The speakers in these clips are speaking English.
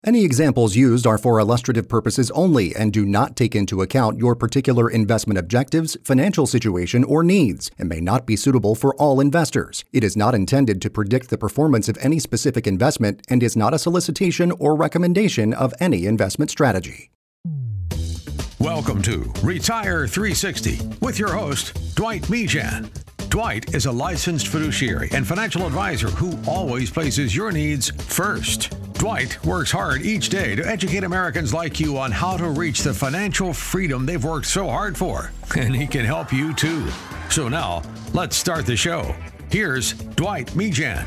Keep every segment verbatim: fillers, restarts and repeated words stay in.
Any examples used are for illustrative purposes only and do not take into account your particular investment objectives, financial situation, or needs, and may not be suitable for all investors. It is not intended to predict the performance of any specific investment and is not a solicitation or recommendation of any investment strategy. Welcome to Retire three sixty with your host, Dwight Mejan. Dwight is a licensed fiduciary and financial advisor who always places your needs first. Dwight works hard each day to educate Americans like you on how to reach the financial freedom they've worked so hard for, and he can help you too. So now, let's start the show. Here's Dwight Mejan.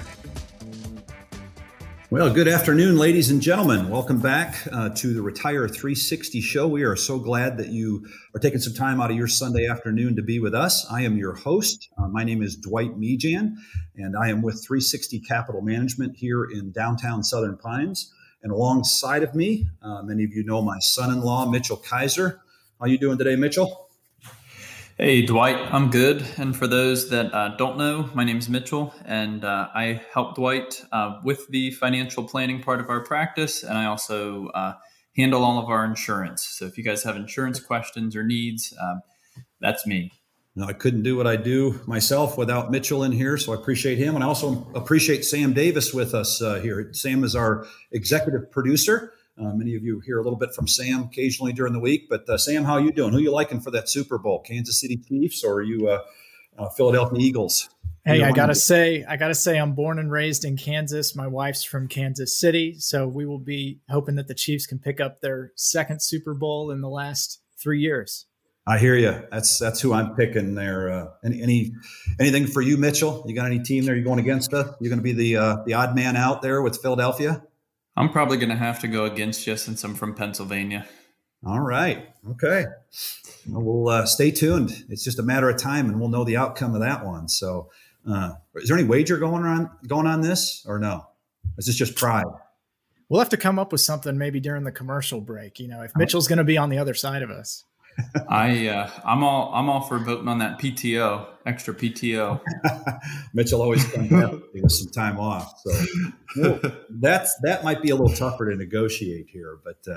Well, good afternoon, ladies and gentlemen. Welcome back uh, to the Retire three sixty show. We are so glad that you are taking some time out of your Sunday afternoon to be with us. I am your host. Uh, my name is Dwight Mejan, and I am with three sixty Capital Management here in downtown Southern Pines. And alongside of me, uh, many of you know my son-in-law, Mitchell Kaiser. How are you doing today, Mitchell? Hey, Dwight, I'm good. And for those that uh, don't know, my name is Mitchell, and uh, I help Dwight uh, with the financial planning part of our practice, and I also uh, handle all of our insurance. So if you guys have insurance questions or needs, um, that's me. No, I couldn't do what I do myself without Mitchell in here, so I appreciate him. And I also appreciate Sam Davis with us uh, here. Sam is our executive producer. Uh, many of you hear a little bit from Sam occasionally during the week. But uh, Sam, how are you doing? Who are you liking for that Super Bowl? Kansas City Chiefs or are you uh, uh, Philadelphia Eagles? Hey, I gotta say, I gotta say, I'm born and raised in Kansas. My wife's from Kansas City, so we will be hoping that the Chiefs can pick up their second Super Bowl in the last three years. I hear you. That's that's who I'm picking there. Uh, any any anything for you, Mitchell? You got any team there you're going against? Us? You're going to be the uh, the odd man out there with Philadelphia? I'm probably going to have to go against you since I'm from Pennsylvania. All right. Okay. Well, we'll uh, stay tuned. It's just a matter of time, and we'll know the outcome of that one. So, uh, is there any wager going on going on this, or no? Is this just pride? We'll have to come up with something maybe during the commercial break. You know, if Mitchell's going to be on the other side of us. I uh, I'm all I'm all for voting on that P T O, extra P T O. Mitchell always comes out to give us some time off, so well, that's that might be a little tougher to negotiate here. But uh,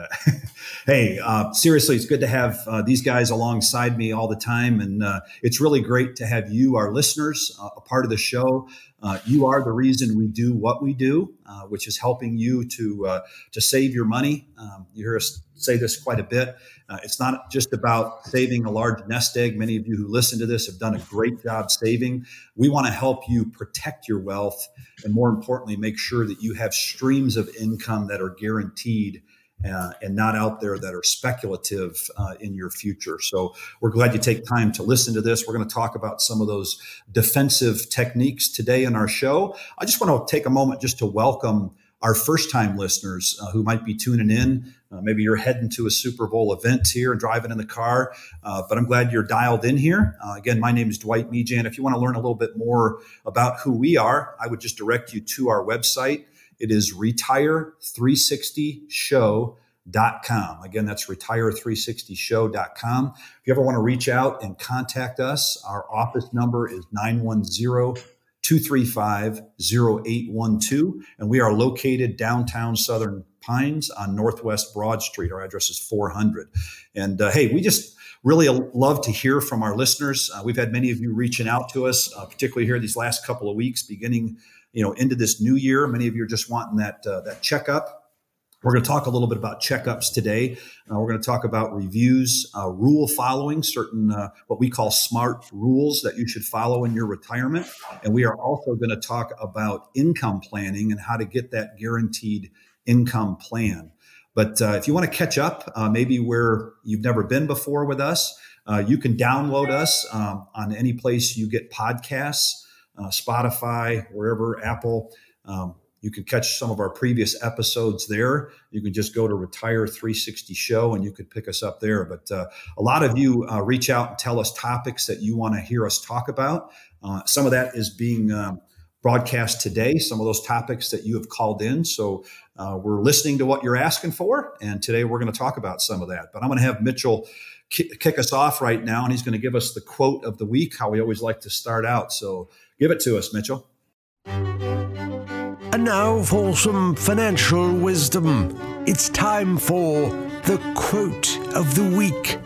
hey, uh, seriously, it's good to have uh, these guys alongside me all the time, and uh, it's really great to have you, our listeners, uh, a part of the show. Uh, you are the reason we do what we do, uh, which is helping you to uh, to save your money. Um, you hear us say this quite a bit. Uh, it's not just about saving a large nest egg. Many of you who listen to this have done a great job saving. We want to help you protect your wealth and, more importantly, make sure that you have streams of income that are guaranteed uh, and not out there that are speculative uh, in your future. So we're glad you take time to listen to this. We're going to talk about some of those defensive techniques today in our show. I just want to take a moment just to welcome our first-time listeners uh, who might be tuning in. Uh, maybe you're heading to a Super Bowl event here and driving in the car, uh, but I'm glad you're dialed in here. Uh, again, my name is Dwight Mejan. If you want to learn a little bit more about who we are, I would just direct you to our website. It is retire three sixty show dot com. Again, that's retire three sixty show dot com. If you ever want to reach out and contact us, our office number is nine one zero, two three five, zero eight one two, and we are located downtown Southern Pines on Northwest Broad Street. Our address is four hundred. And uh, hey, we just really love to hear from our listeners. Uh, we've had many of you reaching out to us, uh, particularly here these last couple of weeks, beginning, you know, into this new year. Many of you are just wanting that uh, that checkup. We're going to talk a little bit about checkups today. Uh, we're going to talk about reviews, uh, rule following, certain uh, what we call SMART rules that you should follow in your retirement. And we are also going to talk about income planning and how to get that guaranteed income plan. But uh, if you want to catch up, uh, maybe where you've never been before with us, uh, you can download us um, on any place you get podcasts, uh, Spotify, wherever, Apple. Um, You can catch some of our previous episodes there. You can just go to Retire three sixty Show and you could pick us up there. But uh, a lot of you uh, reach out and tell us topics that you want to hear us talk about. Uh, some of that is being um, broadcast today, some of those topics that you have called in. So uh, we're listening to what you're asking for. And today we're going to talk about some of that. But I'm going to have Mitchell ki- kick us off right now. And he's going to give us the quote of the week, how we always like to start out. So give it to us, Mitchell. And now for some financial wisdom. It's time for the quote of the week.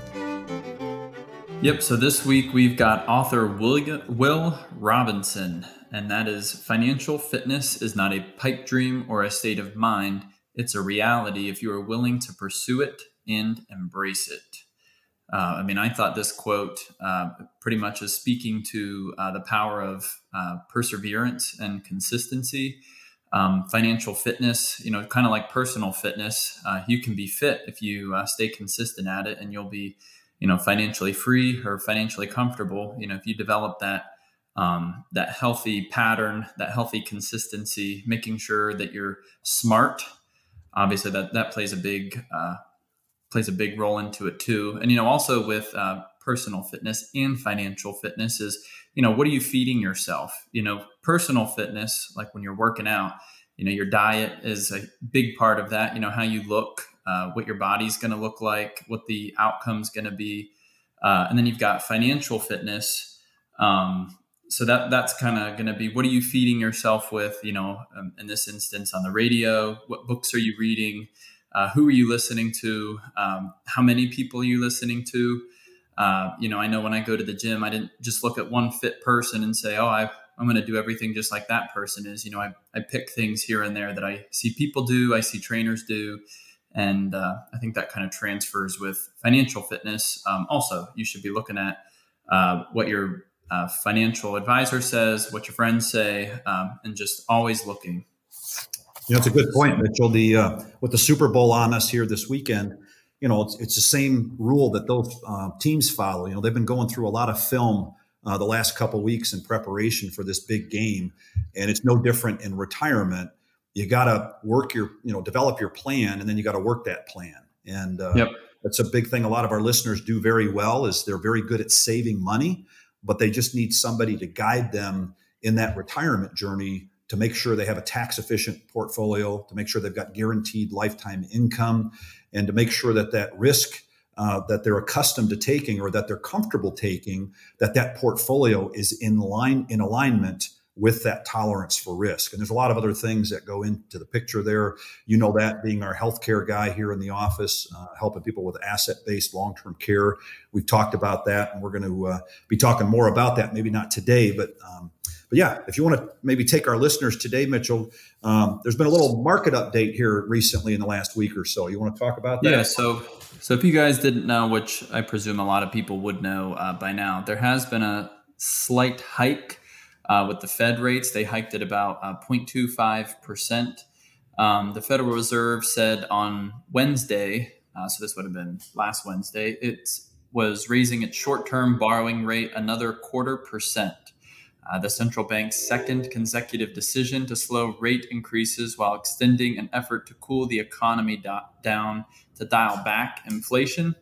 Yep, so this week we've got author Will, Will Robinson, and that is, financial fitness is not a pipe dream or a state of mind. It's a reality if you are willing to pursue it and embrace it. Uh, I mean, I thought this quote uh, pretty much is speaking to uh, the power of uh, perseverance and consistency. Um, financial fitness, you know, kind of like personal fitness, uh, you can be fit if you uh, stay consistent at it, and you'll be, you know, financially free or financially comfortable. You know, if you develop that um, that healthy pattern, that healthy consistency, making sure that you're smart. Obviously, that that plays a big uh, plays a big role into it too. And you know, also with uh, personal fitness and financial fitness is, you know, what are you feeding yourself? You know, personal fitness, like when you're working out, you know, your diet is a big part of that. You know, how you look. Uh, what your body's going to look like, what the outcome's going to be. Uh, and then you've got financial fitness. Um, so that that's kind of going to be, what are you feeding yourself with, you know, um, in this instance on the radio, what books are you reading? Uh, who are you listening to? Um, how many people are you listening to? Uh, you know, I know when I go to the gym, I didn't just look at one fit person and say, oh, I, I'm going to do everything just like that person is. You know, I, I pick things here and there that I see people do, I see trainers do. And uh, I think that kind of transfers with financial fitness. Um, also, you should be looking at uh, what your uh, financial advisor says, what your friends say, um, and just always looking. You know, it's a good point, Mitchell. The uh, with the Super Bowl on us here this weekend, you know, it's, it's the same rule that those uh, teams follow. You know, they've been going through a lot of film uh, the last couple of weeks in preparation for this big game, and it's no different in retirement. You got to work your, you know, develop your plan, and then you got to work that plan. And uh, yep. That's a big thing. A lot of our listeners do very well is they're very good at saving money, but they just need somebody to guide them in that retirement journey to make sure they have a tax efficient portfolio, to make sure they've got guaranteed lifetime income, and to make sure that that risk uh, that they're accustomed to taking or that they're comfortable taking, that that portfolio is in line, in alignment with that tolerance for risk. And there's a lot of other things that go into the picture there. You know that, being our healthcare guy here in the office, uh, helping people with asset-based long-term care. We've talked about that, and we're going to uh, be talking more about that, maybe not today, but um, but yeah, if you want to maybe take our listeners today, Mitchell, um, there's been a little market update here recently in the last week or so. You want to talk about that? Yeah, so so if you guys didn't know, which I presume a lot of people would know uh, by now, there has been a slight hike Uh, with the Fed rates. They hiked at about uh, zero point two five percent. Um, the Federal Reserve said on Wednesday, uh, so this would have been last Wednesday, it was raising its short-term borrowing rate another quarter percent. Uh, the central bank's second consecutive decision to slow rate increases while extending an effort to cool the economy do- down to dial back inflation.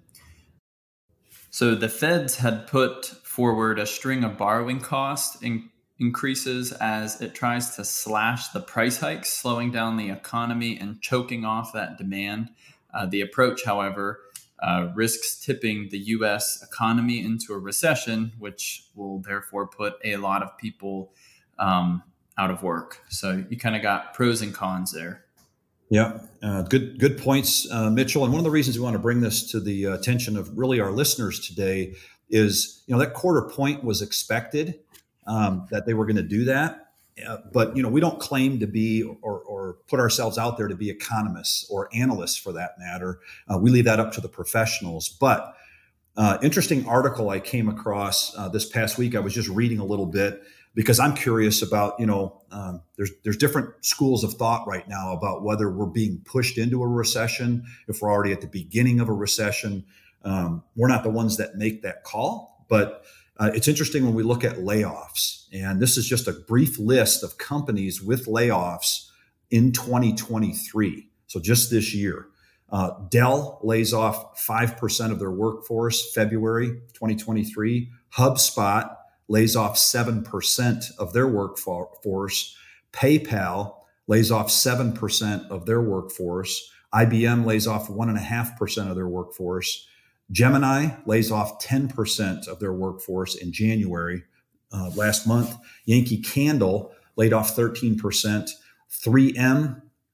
So the Feds had put forward a string of borrowing costs in increases as it tries to slash the price hikes, slowing down the economy and choking off that demand. Uh, the approach, however, uh, risks tipping the U S economy into a recession, which will therefore put a lot of people um, out of work. So you kind of got pros and cons there. Yeah, uh, good good points, uh, Mitchell. And one of the reasons we want to bring this to the attention of really our listeners today is, you know, that quarter point was expected. Um, that they were going to do that. Uh, but, you know, we don't claim to be or, or put ourselves out there to be economists or analysts for that matter. Uh, we leave that up to the professionals. But uh, interesting article I came across uh, this past week. I was just reading a little bit because I'm curious about, you know, um, there's there's different schools of thought right now about whether we're being pushed into a recession, if we're already at the beginning of a recession. Um, we're not the ones that make that call, but Uh, it's interesting when we look at layoffs, and this is just a brief list of companies with layoffs in twenty twenty-three. So just this year, uh, Dell lays off five percent of their workforce, February twenty twenty-three. HubSpot lays off seven percent of their workforce. PayPal lays off seven percent of their workforce. I B M lays off one point five percent of their workforce. Gemini lays off ten percent of their workforce in January uh, last month. Yankee Candle laid off thirteen percent. three M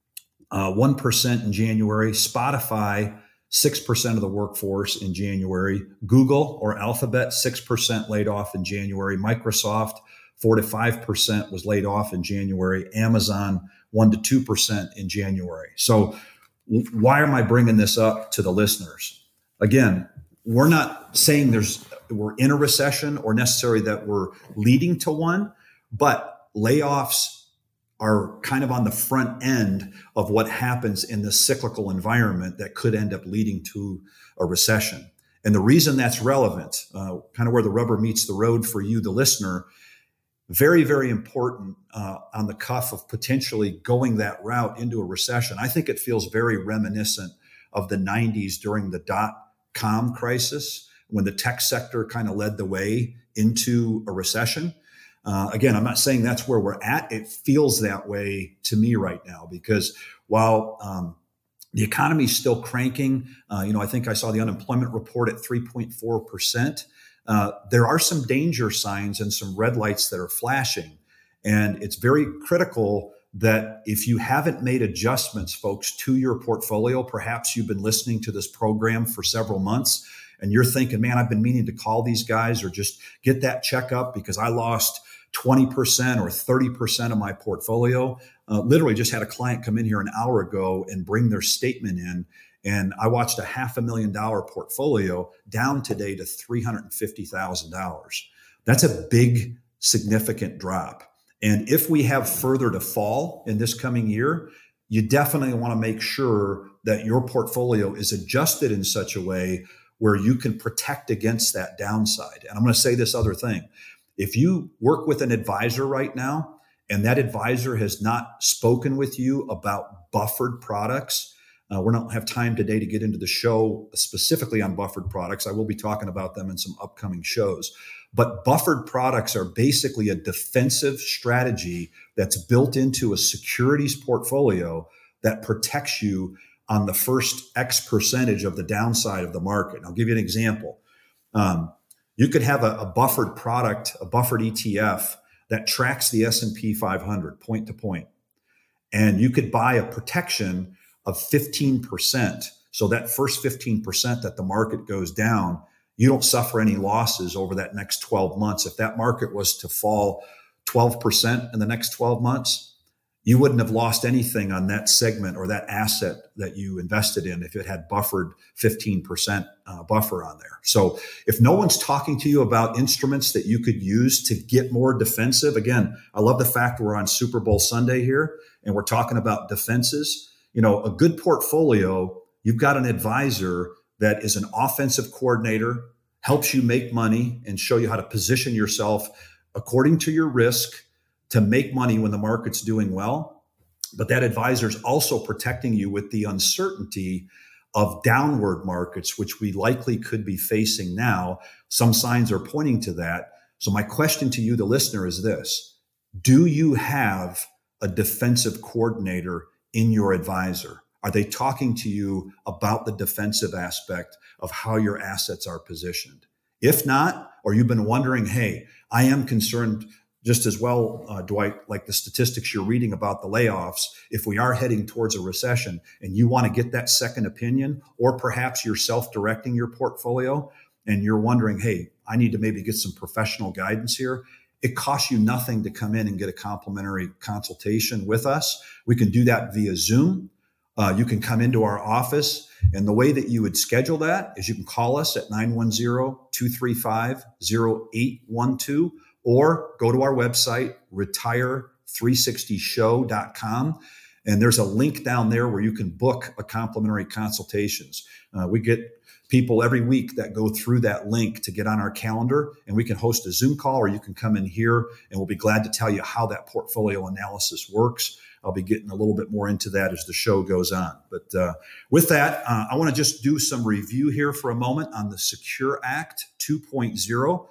uh, one percent in January. Spotify, six percent of the workforce in January. Google or Alphabet, six percent laid off in January. Microsoft, four to five percent was laid off in January. Amazon, one to two percent in January. So why am I bringing this up to the listeners? Again, we're not saying there's we're in a recession or necessarily that we're leading to one, but layoffs are kind of on the front end of what happens in the cyclical environment that could end up leading to a recession. And the reason that's relevant, uh, kind of where the rubber meets the road for you, the listener, very, very important uh, on the cuff of potentially going that route into a recession. I think it feels very reminiscent of the nineties during the dot-com crisis, when the tech sector kind of led the way into a recession. Uh, again, I'm not saying that's where we're at. It feels that way to me right now, because while um, the economy is still cranking, uh, you know, I think I saw the unemployment report at three point four percent. Uh, there are some danger signs and some red lights that are flashing. And it's very critical that if you haven't made adjustments, folks, to your portfolio, perhaps you've been listening to this program for several months and you're thinking, man, I've been meaning to call these guys or just get that checkup because I lost twenty percent or thirty percent of my portfolio. Uh, literally just had a client come in here an hour ago and bring their statement in. And I watched a half a million dollar portfolio down today to three hundred fifty thousand dollars. That's a big, significant drop. And if we have further to fall in this coming year, you definitely want to make sure that your portfolio is adjusted in such a way where you can protect against that downside. And I'm going to say this other thing. If you work with an advisor right now and that advisor has not spoken with you about buffered products, Uh, we don't have time today to get into the show specifically on buffered products. I will be talking about them in some upcoming shows. But buffered products are basically a defensive strategy that's built into a securities portfolio that protects you on the first X percentage of the downside of the market. And I'll give you an example. Um, you could have a, a buffered product, a buffered E T F that tracks the S and P five hundred point to point. And you could buy a protection of fifteen percent. So that first fifteen percent that the market goes down, you don't suffer any losses over that next twelve months. If that market was to fall twelve percent in the next twelve months, you wouldn't have lost anything on that segment or that asset that you invested in if it had buffered fifteen percent uh, buffer on there. So if no one's talking to you about instruments that you could use to get more defensive, again, I love the fact we're on Super Bowl Sunday here and we're talking about defenses. You know, a good portfolio, you've got an advisor that is an offensive coordinator, helps you make money and show you how to position yourself according to your risk to make money when the market's doing well. But that advisor is also protecting you with the uncertainty of downward markets, which we likely could be facing now. Some signs are pointing to that. So my question to you, the listener, is this: do you have a defensive coordinator in your advisor? Are they talking to you about the defensive aspect of how your assets are positioned? If not, or you've been wondering, hey, I am concerned just as well, uh, Dwight, like the statistics you're reading about the layoffs, if we are heading towards a recession and you want to get that second opinion, or perhaps you're self-directing your portfolio and you're wondering, hey, I need to maybe get some professional guidance here. It costs you nothing to come in and get a complimentary consultation with us. We can do that via Zoom. Uh, you can come into our office. And the way that you would schedule that is you can call us at nine one zero, two three five, zero eight one two or go to our website, retire three sixty show dot com. And there's a link down there where you can book a complimentary consultations. Uh, we get people every week that go through that link to get on our calendar, and we can host a Zoom call, or you can come in here and we'll be glad to tell you how that portfolio analysis works. I'll be getting a little bit more into that as the show goes on. But uh, with that, uh, I want to just do some review here for a moment on the Secure Act two point oh.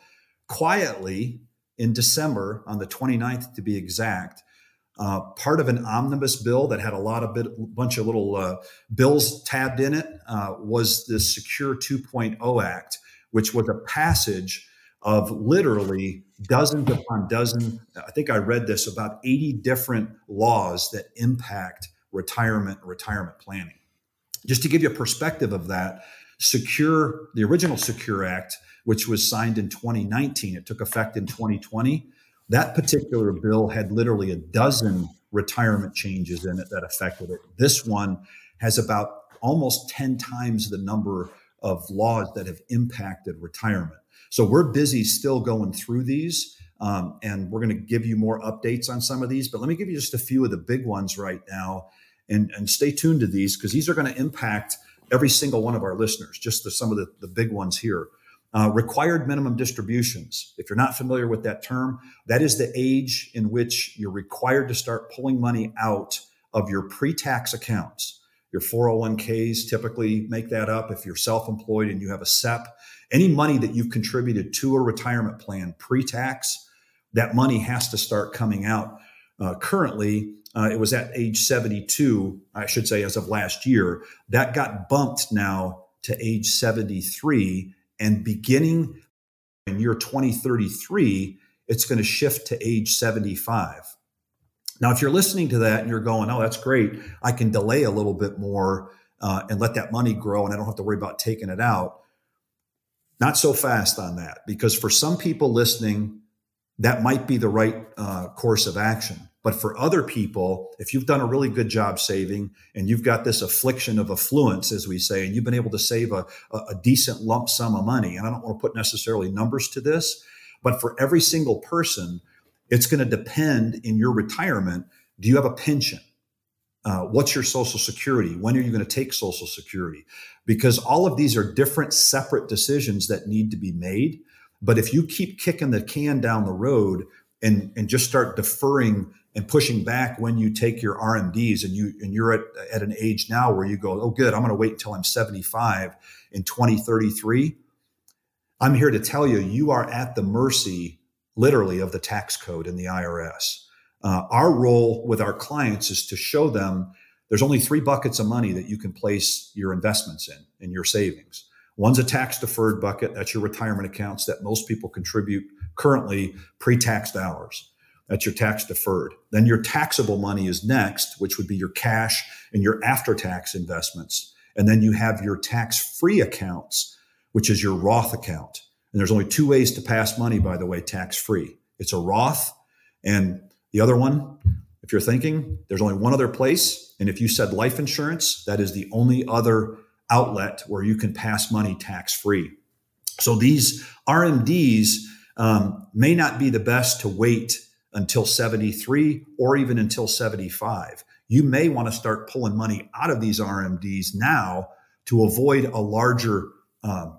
Quietly in December, on the twenty-ninth to be exact, uh, part of an omnibus bill that had a lot of bit, bunch of little uh, bills tabbed in it uh, was the Secure two point oh Act, which was a passage of literally dozens upon dozens. I think I read this, about eighty different laws that impact retirement and retirement planning. Just to give you a perspective of that, Secure, the original Secure Act, which was signed in twenty nineteen, it took effect in twenty twenty. That particular bill had literally a dozen retirement changes in it that affected it. This one has about almost ten times the number of laws that have impacted retirement. So we're busy still going through these, um, and we're going to give you more updates on some of these. But let me give you just a few of the big ones right now, and, and stay tuned to these because these are going to impact every single one of our listeners, just the, some of the, the big ones here. Uh, required minimum distributions. If you're not familiar with that term, that is the age in which you're required to start pulling money out of your pre-tax accounts. Your four oh one k's typically make that up. If you're self-employed and you have a S E P, any money that you've contributed to a retirement plan pre-tax, that money has to start coming out. Uh, currently, uh, it was at age seventy-two, I should say, as of last year. That got bumped now to age seventy-three. And beginning in year twenty thirty-three, it's going to shift to age seventy-five. Now, if you're listening to that and you're going, oh, that's great, I can delay a little bit more uh, and let that money grow and I don't have to worry about taking it out. Not so fast on that, because for some people listening, that might be the right uh, course of action. But for other people, if you've done a really good job saving and you've got this affliction of affluence, as we say, and you've been able to save a, a decent lump sum of money, and I don't want to put necessarily numbers to this, but for every single person, it's going to depend in your retirement. Do you have a pension? Uh, what's your Social Security? When are you going to take Social Security? Because all of these are different, separate decisions that need to be made. But if you keep kicking the can down the road and, and just start deferring and pushing back when you take your R M Ds, and you and you're at, at an age now where you go, oh, good, I'm going to wait until I'm seventy-five in twenty thirty-three. I'm here to tell you, you are at the mercy, literally, of the tax code and the I R S. Uh, our role with our clients is to show them there's only three buckets of money that you can place your investments in, in your savings. One's a tax deferred bucket. That's your retirement accounts that most people contribute currently pre-tax dollars. That's your tax deferred. Then your taxable money is next, which would be your cash and your after-tax investments. And then you have your tax-free accounts, which is your Roth account. And there's only two ways to pass money, by the way, tax-free. It's a Roth, and the other one, if you're thinking, there's only one other place. And if you said life insurance, that is the only other outlet where you can pass money tax-free. So these R M Ds um, may not be the best to wait until seventy-three or even until seventy-five. You may want to start pulling money out of these R M Ds now to avoid a larger um,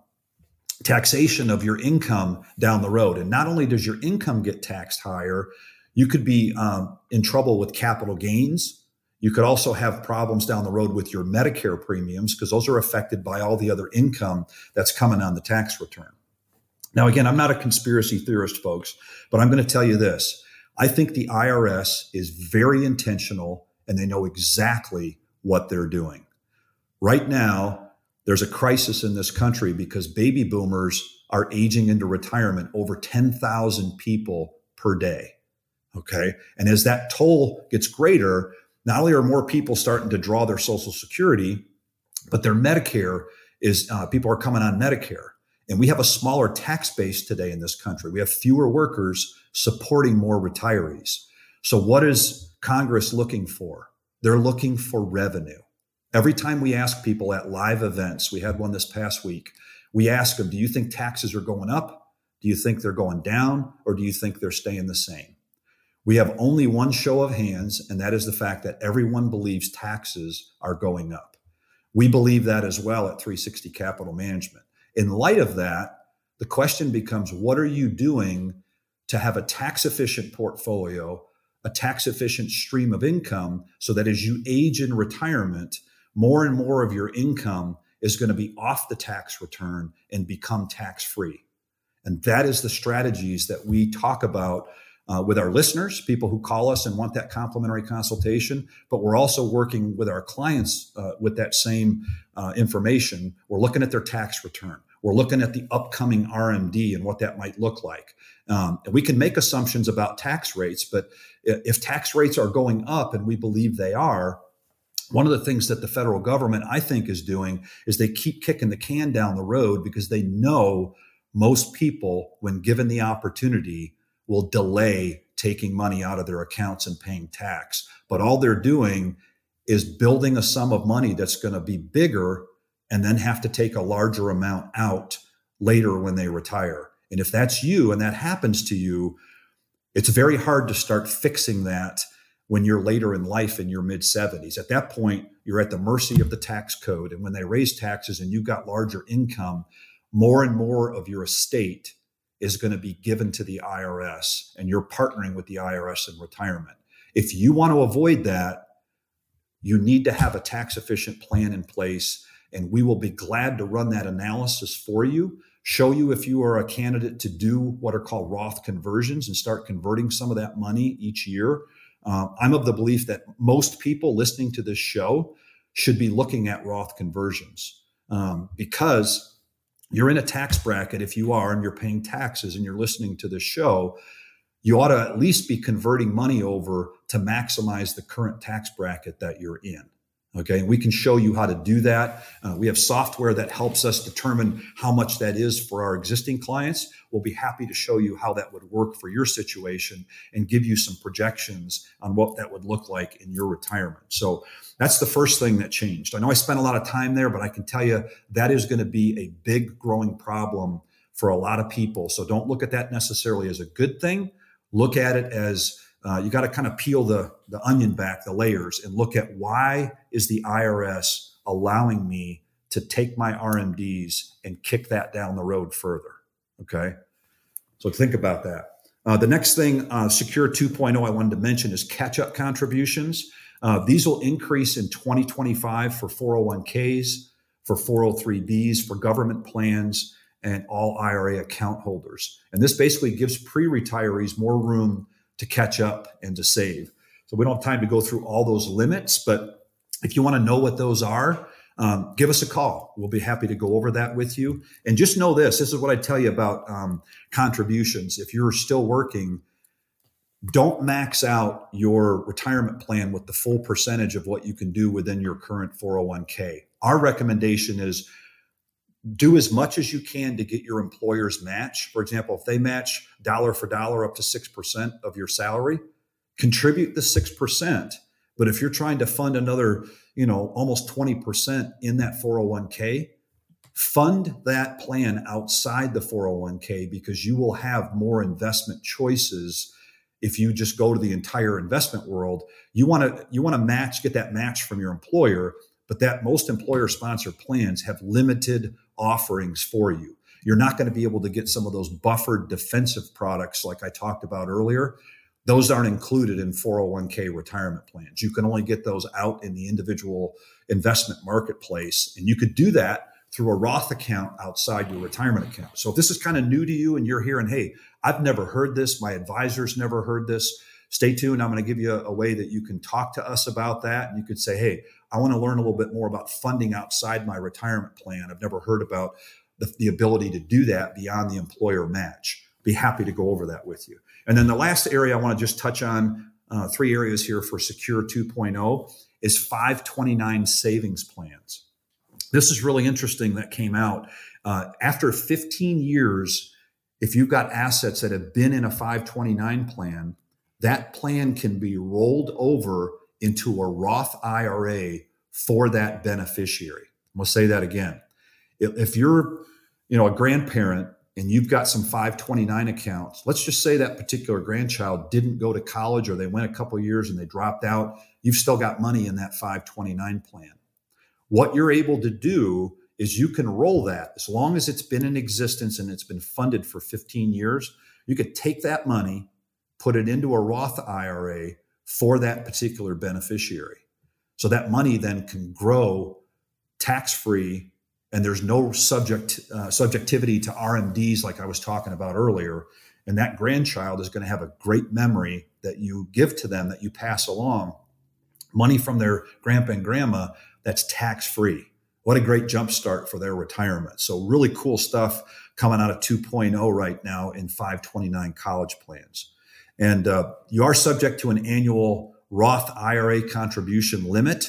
taxation of your income down the road. And not only does your income get taxed higher, you could be um, in trouble with capital gains. You could also have problems down the road with your Medicare premiums because those are affected by all the other income that's coming on the tax return. Now, again, I'm not a conspiracy theorist, folks, but I'm going to tell you this. I think the I R S is very intentional and they know exactly what they're doing. Right now, there's a crisis in this country because baby boomers are aging into retirement, over ten thousand people per day. Okay. And as that toll gets greater, not only are more people starting to draw their Social Security, but their Medicare is, uh, people are coming on Medicare. And we have a smaller tax base today in this country. We have fewer workers supporting more retirees. So what is Congress looking for? They're looking for revenue. Every time we ask people at live events, we had one this past week, we ask them, do you think taxes are going up? Do you think they're going down? Or do you think they're staying the same? We have only one show of hands, and that is the fact that everyone believes taxes are going up. We believe that as well at three sixty Capital Management. In light of that, the question becomes, what are you doing to have a tax-efficient portfolio, a tax-efficient stream of income, so that as you age in retirement, more and more of your income is going to be off the tax return and become tax-free? And that is the strategies that we talk about Uh, with our listeners, people who call us and want that complimentary consultation, but we're also working with our clients uh, with that same uh, information. We're looking at their tax return. We're looking at the upcoming R M D and what that might look like. Um, and we can make assumptions about tax rates, but if tax rates are going up, and we believe they are, one of the things that the federal government, I think, is doing is they keep kicking the can down the road because they know most people, when given the opportunity, will delay taking money out of their accounts and paying tax. But all they're doing is building a sum of money that's going to be bigger and then have to take a larger amount out later when they retire. And if that's you and that happens to you, it's very hard to start fixing that when you're later in life in your mid seventies. At that point, you're at the mercy of the tax code. And when they raise taxes and you've got larger income, more and more of your estate is going to be given to the I R S, and you're partnering with the I R S in retirement. If you want to avoid that, you need to have a tax efficient plan in place, and we will be glad to run that analysis for you, show you if you are a candidate to do what are called Roth conversions and start converting some of that money each year. Uh, I'm of the belief that most people listening to this show should be looking at Roth conversions um, because you're in a tax bracket. If you are and you're paying taxes and you're listening to this show, you ought to at least be converting money over to maximize the current tax bracket that you're in. Okay, and we can show you how to do that. Uh, we have software that helps us determine how much that is for our existing clients. We'll be happy to show you how that would work for your situation and give you some projections on what that would look like in your retirement. So that's the first thing that changed. I know I spent a lot of time there, but I can tell you that is going to be a big growing problem for a lot of people. So don't look at that necessarily as a good thing. Look at it as Uh, you got to kind of peel the, the onion back, the layers, and look at why is the I R S allowing me to take my R M Ds and kick that down the road further. Okay. So think about that. Uh, the next thing, uh, Secure two point oh I wanted to mention is catch-up contributions. Uh, these will increase in twenty twenty-five for four oh one Ks, for four oh three Bs, for government plans, and all I R A account holders. And this basically gives pre-retirees more room to catch up and to save. So we don't have time to go through all those limits, but if you want to know what those are, um, give us a call. We'll be happy to go over that with you. And just know this, this is what I tell you about um, contributions. If you're still working, don't max out your retirement plan with the full percentage of what you can do within your current four oh one K. Our recommendation is do as much as you can to get your employer's match. For example, if they match dollar for dollar up to six percent of your salary, contribute the six percent. But if you're trying to fund another, you know, almost twenty percent in that four oh one K, fund that plan outside the four oh one K because you will have more investment choices. If you just go to the entire investment world, you want to, you want to match, get that match from your employer, but that most employer sponsored plans have limited offerings for you. You're not going to be able to get some of those buffered defensive products like I talked about earlier. Those aren't included in four oh one K retirement plans. You can only get those out in the individual investment marketplace. And you could do that through a Roth account outside your retirement account. So if this is kind of new to you and you're hearing, hey, I've never heard this, my advisor's never heard this, stay tuned. I'm going to give you a, a way that you can talk to us about that. And you could say, hey, I want to learn a little bit more about funding outside my retirement plan. I've never heard about the, the ability to do that beyond the employer match. Be happy to go over that with you. And then the last area I want to just touch on, uh, three areas here for Secure two point oh, is five twenty-nine savings plans. This is really interesting that came out. Uh, after fifteen years, if you've got assets that have been in a five twenty-nine plan, that plan can be rolled over into a Roth I R A for that beneficiary. I'm going to say that again. If, if you're, you know, a grandparent and you've got some five twenty-nine accounts, let's just say that particular grandchild didn't go to college or they went a couple of years and they dropped out, you've still got money in that five twenty-nine plan. What you're able to do is you can roll that as long as it's been in existence and it's been funded for fifteen years. You could take that money, put it into a Roth I R A for that particular beneficiary. So that money then can grow tax-free, and there's no subject uh, subjectivity to R M Ds like I was talking about earlier. And that grandchild is going to have a great memory that you give to them, that you pass along. Money from their grandpa and grandma that's tax-free. What a great jumpstart for their retirement. So really cool stuff coming out of two point oh right now in five twenty-nine college plans. And uh, you are subject to an annual Roth I R A contribution limit.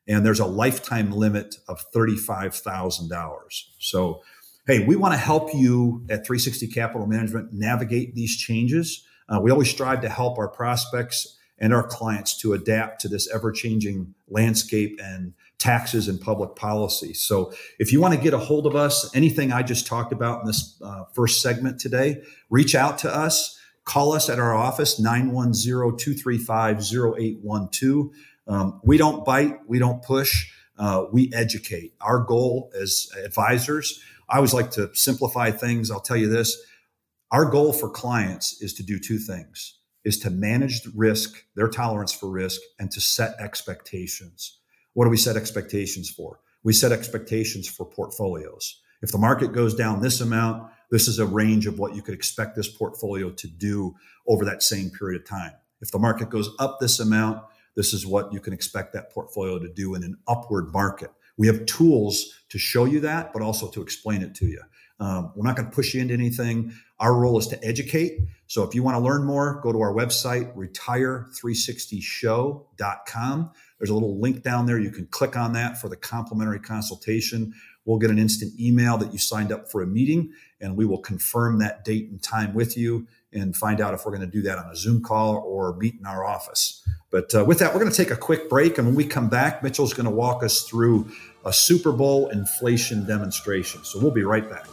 and there's a lifetime limit of thirty-five thousand dollars. So, hey, we want to help you at three sixty Capital Management navigate these changes. Uh, we always strive to help our prospects and our clients to adapt to this ever-changing landscape and taxes and public policy. So if you want to get a hold of us, anything I just talked about in this uh, first segment today, reach out to us. Call us at our office, nine one zero, two three five, zero eight one two. Um, we don't bite. We don't push. Uh, we educate. Our goal as advisors, I always like to simplify things. I'll tell you this. Our goal for clients is to do two things, is to manage the risk, their tolerance for risk, and to set expectations. What do we set expectations for? We set expectations for portfolios. If the market goes down this amount, this is a range of what you could expect this portfolio to do over that same period of time. If the market goes up this amount, this is what you can expect that portfolio to do in an upward market. We have tools to show you that, but also to explain it to you. Um, we're not going to push you into anything. Our role is to educate. So if you want to learn more, go to our website, retire three sixty show dot com. There's a little link down there. You can click on that for the complimentary consultation. We'll get an instant email that you signed up for a meeting, and we will confirm that date and time with you and find out if we're going to do that on a Zoom call or meet in our office. But uh, with that, we're going to take a quick break. And when we come back, Mitchell's going to walk us through a Super Bowl inflation demonstration. So we'll be right back.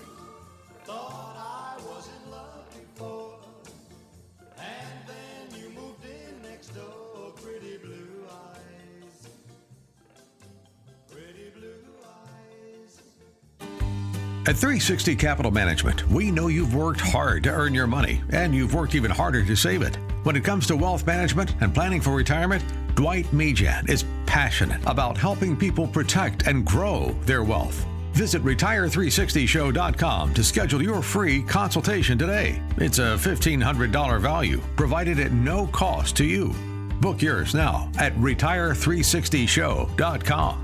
At three sixty Capital Management, we know you've worked hard to earn your money, and you've worked even harder to save it. When it comes to wealth management and planning for retirement, Dwight Mejan is passionate about helping people protect and grow their wealth. Visit retire three sixty show dot com to schedule your free consultation today. It's a fifteen hundred dollars value, provided at no cost to you. Book yours now at retire three sixty show dot com.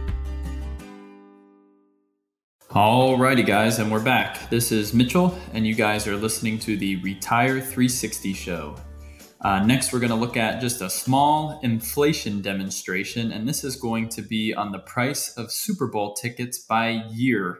Alrighty, guys, and we're back. This is Mitchell, and you guys are listening to the Retire three sixty Show. Uh, next, we're going to look at just a small inflation demonstration, and this is going to be on the price of Super Bowl tickets by year.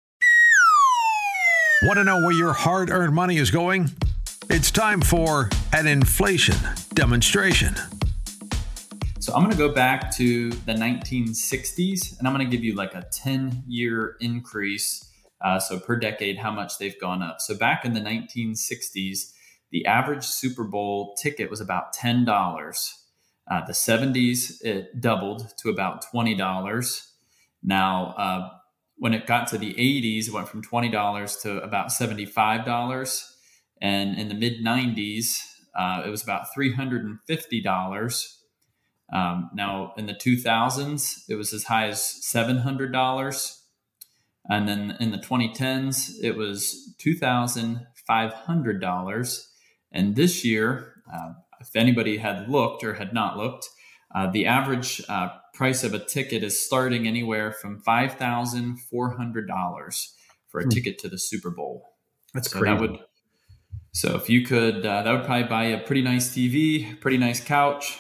Want to know where your hard-earned money is going? It's time for an inflation demonstration. So I'm going to go back to the nineteen sixties, and I'm going to give you like a ten-year increase. Uh, so per decade, how much they've gone up. So back in the nineteen sixties, the average Super Bowl ticket was about ten dollars. Uh, the seventies, it doubled to about twenty dollars. Now, uh, when it got to the eighties, it went from twenty dollars to about seventy-five dollars. And in the mid nineties, uh, it was about three hundred fifty dollars. Um, now, in the two thousands, it was as high as seven hundred dollars. And then in the twenty tens, it was two thousand five hundred dollars. And this year, uh, if anybody had looked or had not looked, uh, the average uh, price of a ticket is starting anywhere from five thousand four hundred dollars for a hmm. ticket to the Super Bowl. That's so crazy. That would, so if you could, uh, that would probably buy a pretty nice T V, pretty nice couch,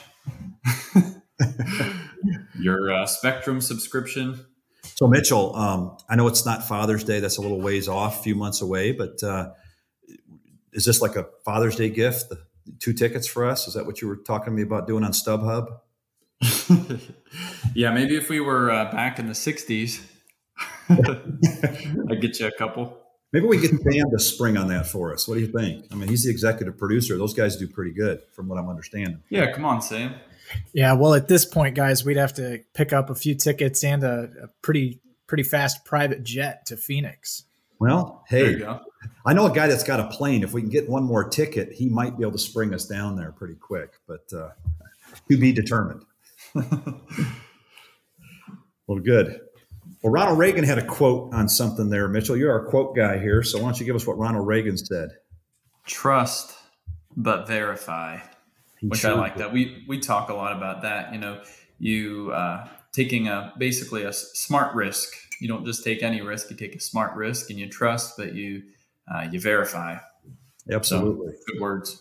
your uh, Spectrum subscription. So Mitchell, um, I know it's not Father's Day. That's a little ways off, a few months away, but uh, is this like a Father's Day gift? The two tickets for us? Is that what you were talking to me about doing on StubHub? Yeah, maybe if we were uh, back in the sixties, I'd get you a couple. Maybe we get Sam to spring on that for us. What do you think? I mean, he's the executive producer. Those guys do pretty good from what I'm understanding. Yeah, come on, Sam. Yeah, well, at this point, guys, we'd have to pick up a few tickets and a, a pretty pretty fast private jet to Phoenix. Well, hey, There you go. I know a guy that's got a plane. If we can get one more ticket, he might be able to spring us down there pretty quick, but uh, to be determined. Well, good. Well, Ronald Reagan had a quote on something there, Mitchell. You're our quote guy here, so why don't you give us what Ronald Reagan said? Trust, but verify. He Which sure I like did. that. We we talk a lot about that. You know, you uh, taking a basically a s- smart risk. You don't just take any risk. You take a smart risk, and you trust, but you uh, you verify. Absolutely. So, good words.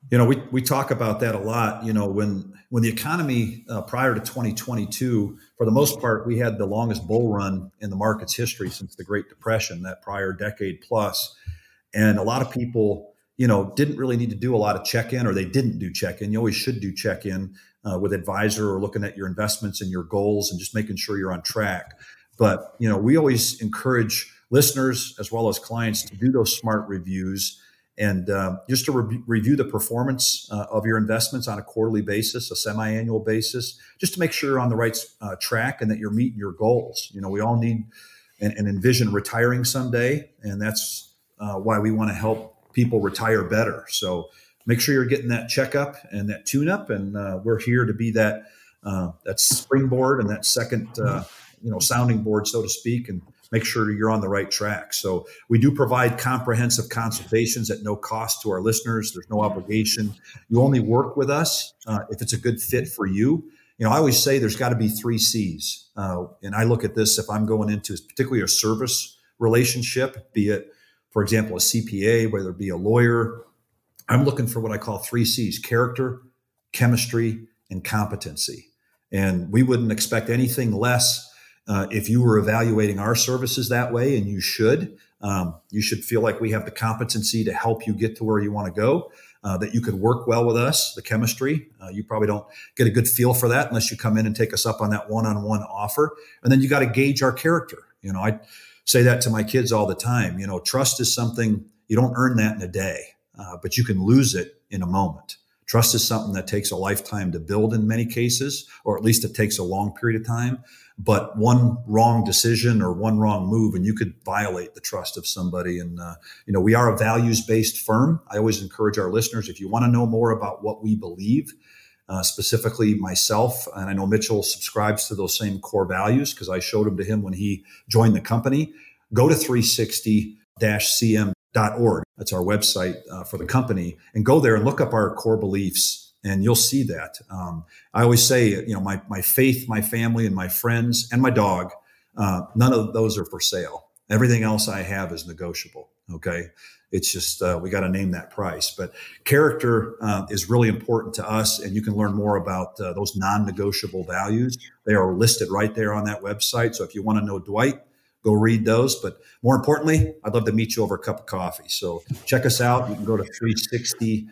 You know, we, we talk about that a lot. You know, when when the economy uh, prior to twenty twenty-two, for the most part, we had the longest bull run in the market's history since the Great Depression, that prior decade plus. And a lot of people, you know, didn't really need to do a lot of check-in, or they didn't do check-in. You always should do check-in uh, with advisor, or looking at your investments and your goals and just making sure you're on track. But, you know, we always encourage listeners as well as clients to do those SMART reviews, and uh, just to re- review the performance uh, of your investments on a quarterly basis, a semi-annual basis, just to make sure you're on the right uh, track and that you're meeting your goals. You know, we all need and, and envision retiring someday, and that's uh, why we want to help people retire better. So make sure you're getting that checkup and that tune-up, and uh, we're here to be that uh, that springboard and that second, uh, you know, sounding board, so to speak, and make sure you're on the right track. So we do provide comprehensive consultations at no cost to our listeners. There's no obligation. You only work with us uh, if it's a good fit for you. You know, I always say there's got to be three C's. Uh, and I look at this, if I'm going into particularly a service relationship, be it, for example, a C P A, whether it be a lawyer, I'm looking for what I call three C's: character, chemistry, and competency. And we wouldn't expect anything less Uh, if you were evaluating our services that way, and you should, um, you should feel like we have the competency to help you get to where you want to go, uh, that you could work well with us, the chemistry. Uh, you probably don't get a good feel for that unless you come in and take us up on that one-on-one offer. And then you got to gauge our character. You know, I say that to my kids all the time. You know, trust is something, you don't earn that in a day, uh, but you can lose it in a moment. Trust is something that takes a lifetime to build in many cases, or at least it takes a long period of time. But one wrong decision or one wrong move, and you could violate the trust of somebody. And, uh, you know, we are a values-based firm. I always encourage our listeners, if you want to know more about what we believe, uh, specifically myself, and I know Mitchell subscribes to those same core values because I showed them to him when he joined the company, go to three sixty dash C M dot org. That's our website uh, for the company, and go there and look up our core beliefs, and you'll see that. Um, I always say, you know, my my faith, my family, and my friends, and my dog, uh, none of those are for sale. Everything else I have is negotiable. Okay, it's just uh, we got to name that price. But character uh, is really important to us, and you can learn more about uh, those non-negotiable values. They are listed right there on that website. So if you want to know Dwight, go read those. But more importantly, I'd love to meet you over a cup of coffee. So check us out. You can go to three sixty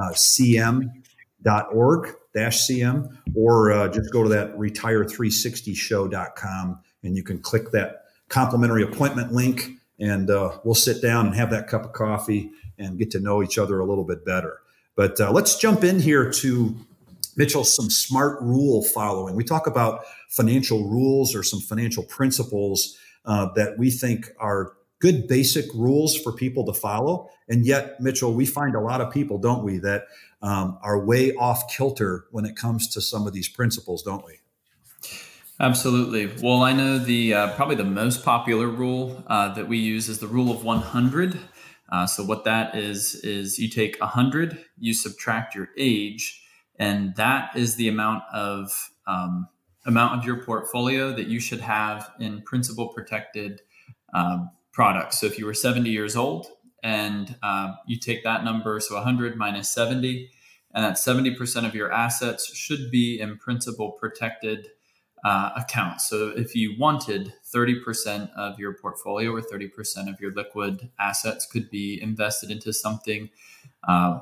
C M dot org dash C M, or uh, just go to that retire three sixty show dot com, and you can click that complimentary appointment link, and uh, we'll sit down and have that cup of coffee and get to know each other a little bit better. But uh, let's jump in here to, Mitchell, some SMART rule following. We talk about financial rules or some financial principles uh, that we think are good basic rules for people to follow. And yet, Mitchell, we find a lot of people, don't we, that um, are way off kilter when it comes to some of these principles, don't we? Absolutely. Well, I know the uh, probably the most popular rule uh, that we use is the rule of one hundred. Uh, so what that is, is you take one hundred, you subtract your age, and that is the amount of um, amount of your portfolio that you should have in principal protected um, products. So if you were seventy years old and uh, you take that number, so one hundred minus seventy, and that seventy percent of your assets should be in principal protected uh, accounts. So if you wanted thirty percent of your portfolio or thirty percent of your liquid assets could be invested into something uh,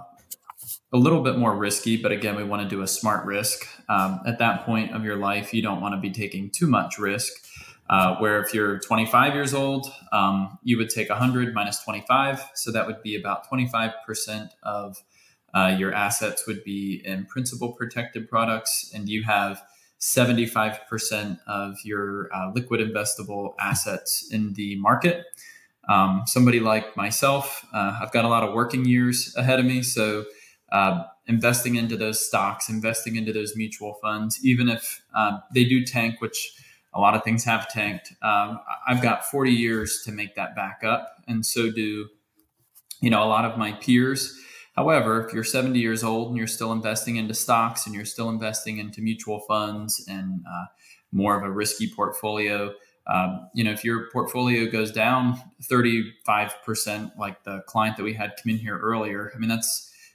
a little bit more risky, but again, we want to do a smart risk. Um, at that point of your life, you don't want to be taking too much risk. Uh, where if you're twenty-five years old, um, you would take one hundred minus twenty-five. So that would be about twenty-five percent of uh, your assets would be in principal protected products. And you have seventy-five percent of your uh, liquid investable assets in the market. Um, somebody like myself, uh, I've got a lot of working years ahead of me. So uh, investing into those stocks, investing into those mutual funds, even if uh, they do tank, which a lot of things have tanked. Um, I've got forty years to make that back up. And so do, you know, a lot of my peers. However, if you're seventy years old and you're still investing into stocks and you're still investing into mutual funds and uh, more of a risky portfolio, um, you know, if your portfolio goes down thirty-five percent, like the client that we had come in here earlier, I mean, that's,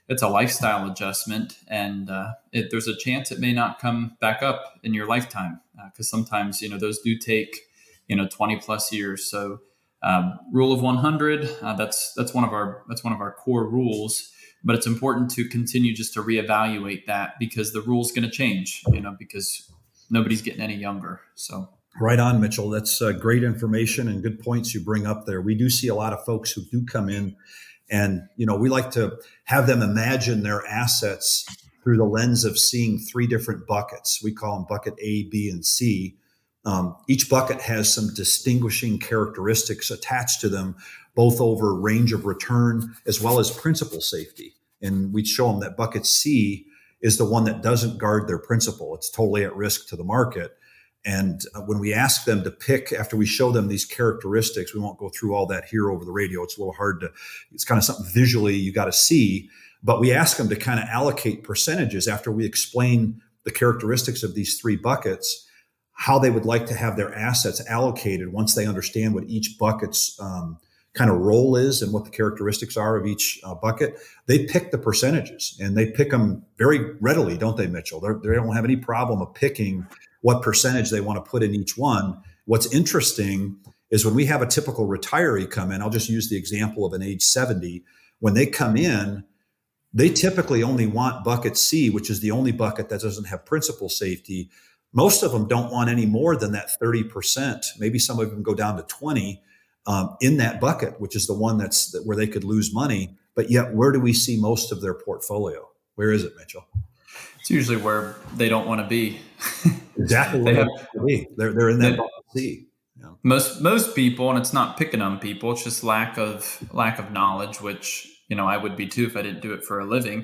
it's a lifestyle adjustment, and uh, it, there's a chance it may not come back up in your lifetime, because uh, sometimes, you know, those do take, you know, twenty plus years. So um, rule of one hundred, uh, that's that's one of our that's one of our core rules. But it's important to continue just to reevaluate that, because the rule's going to change, you know, because nobody's getting any younger. So. Right on, Mitchell. That's uh, great information and good points you bring up there. We do see a lot of folks who do come in, and, you know, we like to have them imagine their assets through the lens of seeing three different buckets. We call them bucket A, B, and C. Um, each bucket has some distinguishing characteristics attached to them, both over range of return as well as principal safety. And we show them that bucket C is the one that doesn't guard their principal. It's totally at risk to the market. And when we ask them to pick, after we show them these characteristics, we won't go through all that here over the radio. It's a little hard to, it's kind of something visually you got to see, but we ask them to kind of allocate percentages after we explain the characteristics of these three buckets, how they would like to have their assets allocated once they understand what each bucket's um, kind of role is and what the characteristics are of each uh, bucket. They pick the percentages, and they pick them very readily, don't they, Mitchell? They're, they don't have any problem of picking what percentage they want to put in each one. What's interesting is when we have a typical retiree come in, I'll just use the example of an age seventy. When they come in, they typically only want bucket C, which is the only bucket that doesn't have principal safety. Most of them don't want any more than that thirty percent. Maybe some of them go down to twenty um, in that bucket, which is the one that's where they could lose money. But yet, where do we see most of their portfolio? Where is it, Mitchell? It's usually where they don't want to be. Exactly where they, they have to be. They're they're in that bucket C. Yeah. Most most people, and it's not picking on people, it's just lack of lack of knowledge, which, you know, I would be too if I didn't do it for a living.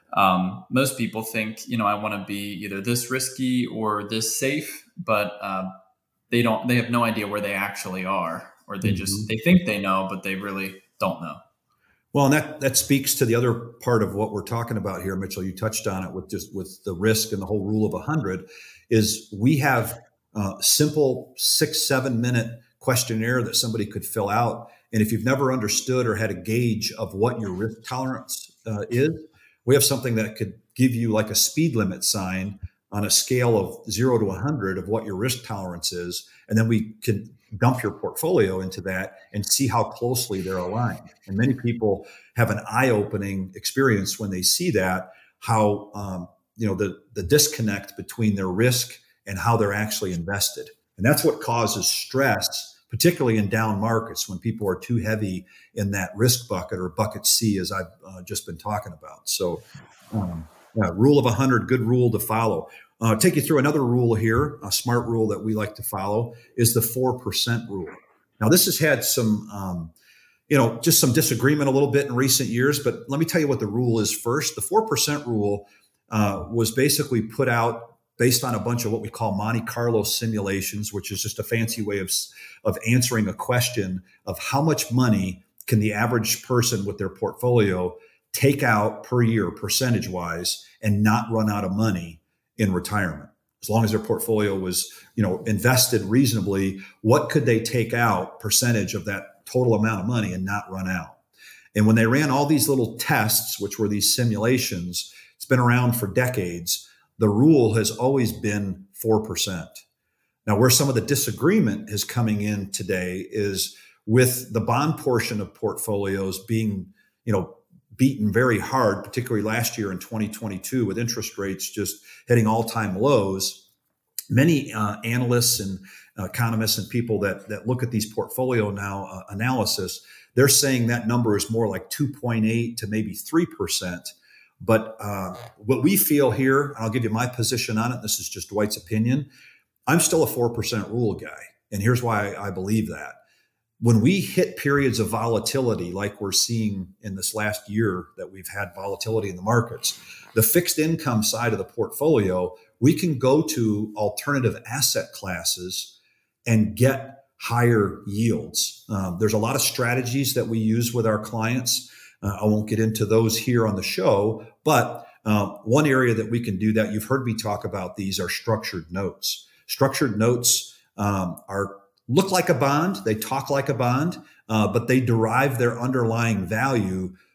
Um, most people think, you know, I want to be either this risky or this safe, but uh, they don't. They have no idea where they actually are, or they mm-hmm. just they think they know, but they really don't know. Well, and that that speaks to the other part of what we're talking about here, Mitchell. You touched on it with just with the risk and the whole rule of a hundred. Is we have a simple six seven minute questionnaire that somebody could fill out, and if you've never understood or had a gauge of what your risk tolerance uh, is, we have something that could give you like a speed limit sign on a scale of zero to one hundred of what your risk tolerance is, and then we can dump your portfolio into that and see how closely they're aligned. And many people have an eye-opening experience when they see that, how um, you know the the disconnect between their risk and how they're actually invested. And that's what causes stress, particularly in down markets when people are too heavy in that risk bucket or bucket C, as I've uh, just been talking about. So um, yeah, rule of one hundred, good rule to follow. Uh, take you through another rule here, a smart rule that we like to follow is the four percent rule. Now, this has had some, um, you know, just some disagreement a little bit in recent years, but let me tell you what the rule is first. The four percent rule uh, was basically put out based on a bunch of what we call Monte Carlo simulations, which is just a fancy way of, of answering a question of how much money can the average person with their portfolio take out per year, percentage-wise, and not run out of money in retirement. As long as their portfolio was, you know, invested reasonably, what could they take out percentage of that total amount of money and not run out? And when they ran all these little tests, which were these simulations, it's been around for decades, the rule has always been four percent. Now, where some of the disagreement is coming in today is with the bond portion of portfolios being, you know, beaten very hard, particularly last year in twenty twenty-two with interest rates just hitting all-time lows. Many uh, analysts and uh, economists and people that that look at these portfolio now uh, analysis, they're saying that number is more like two point eight to maybe three percent. But uh, what we feel here, I'll give you my position on it. This is just Dwight's opinion. I'm still a four percent rule guy. And here's why I believe that. When we hit periods of volatility, like we're seeing in this last year that we've had volatility in the markets, the fixed income side of the portfolio, we can go to alternative asset classes and get higher yields. Um, there's a lot of strategies that we use with our clients. Uh, I won't get into those here on the show, but uh, one area that we can do that, you've heard me talk about these, are structured notes. Structured notes um, are look like a bond, they talk like a bond, uh, but they derive their underlying value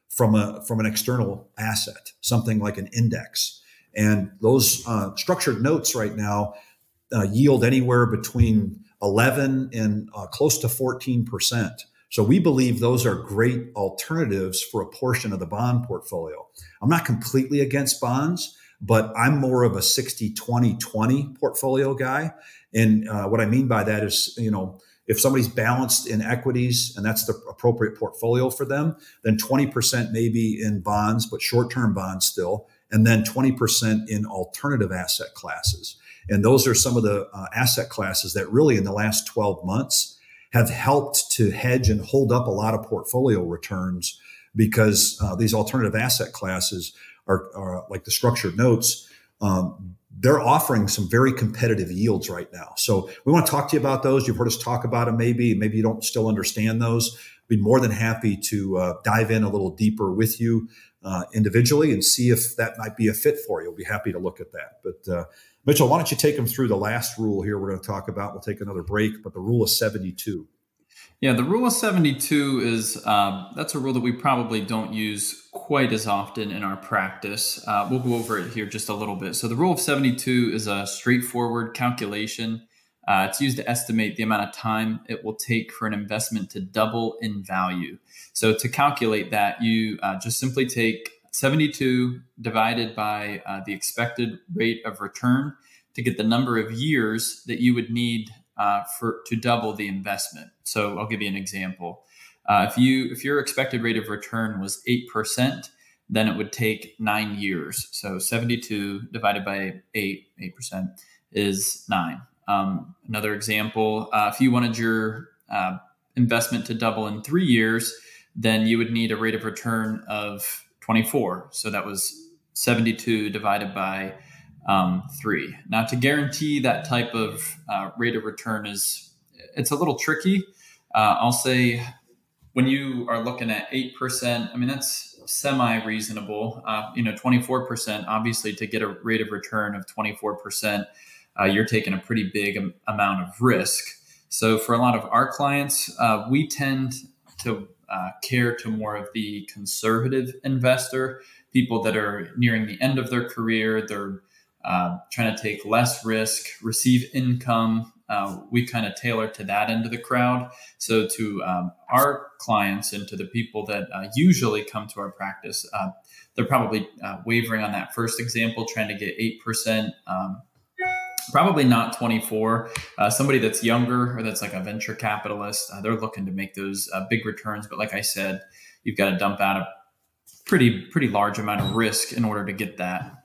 from a from an external asset, something like an index. And those uh, structured notes right now uh, yield anywhere between eleven and uh, close to fourteen percent. So we believe those are great alternatives for a portion of the bond portfolio. I'm not completely against bonds, but I'm more of a sixty twenty twenty portfolio guy. And uh, what I mean by that is, you know, if somebody's balanced in equities and that's the appropriate portfolio for them, then twenty percent maybe in bonds, but short-term bonds still, and then twenty percent in alternative asset classes. And those are some of the uh, asset classes that really in the last twelve months have helped to hedge and hold up a lot of portfolio returns, because uh, these alternative asset classes are, are like the structured notes. Um, they're offering some very competitive yields right now. So we want to talk to you about those. You've heard us talk about them maybe. Maybe you don't still understand those. Be more than happy to uh, dive in a little deeper with you uh, individually and see if that might be a fit for you. We'll be happy to look at that. But uh, Mitchell, why don't you take them through the last rule here we're going to talk about. We'll take another break, but the rule of seventy-two. Yeah, the rule of seventy-two is, um, that's a rule that we probably don't use quite as often in our practice. Uh, we'll go over it here just a little bit. So the rule of seventy-two is a straightforward calculation. Uh, it's used to estimate the amount of time it will take for an investment to double in value. So to calculate that, you uh, just simply take seventy-two divided by uh, the expected rate of return to get the number of years that you would need uh, for to double the investment. So I'll give you an example. Uh, if you if your expected rate of return was eight percent, then it would take nine years. So seventy-two divided by eight, eight percent is nine. Um, another example, uh, if you wanted your uh, investment to double in three years, then you would need a rate of return of twenty-four. So that was seventy-two divided by um, three. Now, to guarantee that type of uh, rate of return is, it's a little tricky. Uh, I'll say when you are looking at eight percent, I mean, that's semi-reasonable. Uh, you know, twenty-four percent, obviously, to get a rate of return of twenty-four percent, uh, you're taking a pretty big am- amount of risk. So for a lot of our clients, uh, we tend to uh, care to more of the conservative investor, people that are nearing the end of their career. They're uh, trying to take less risk, receive income. Uh, we kind of tailor to that end of the crowd. So to um, our clients and to the people that uh, usually come to our practice, uh, they're probably uh, wavering on that first example, trying to get eight percent. Um, Probably not twenty-four. Uh, somebody that's younger or that's like a venture capitalist, uh, they're looking to make those uh, big returns. But like I said, you've got to dump out a pretty, pretty large amount of risk in order to get that.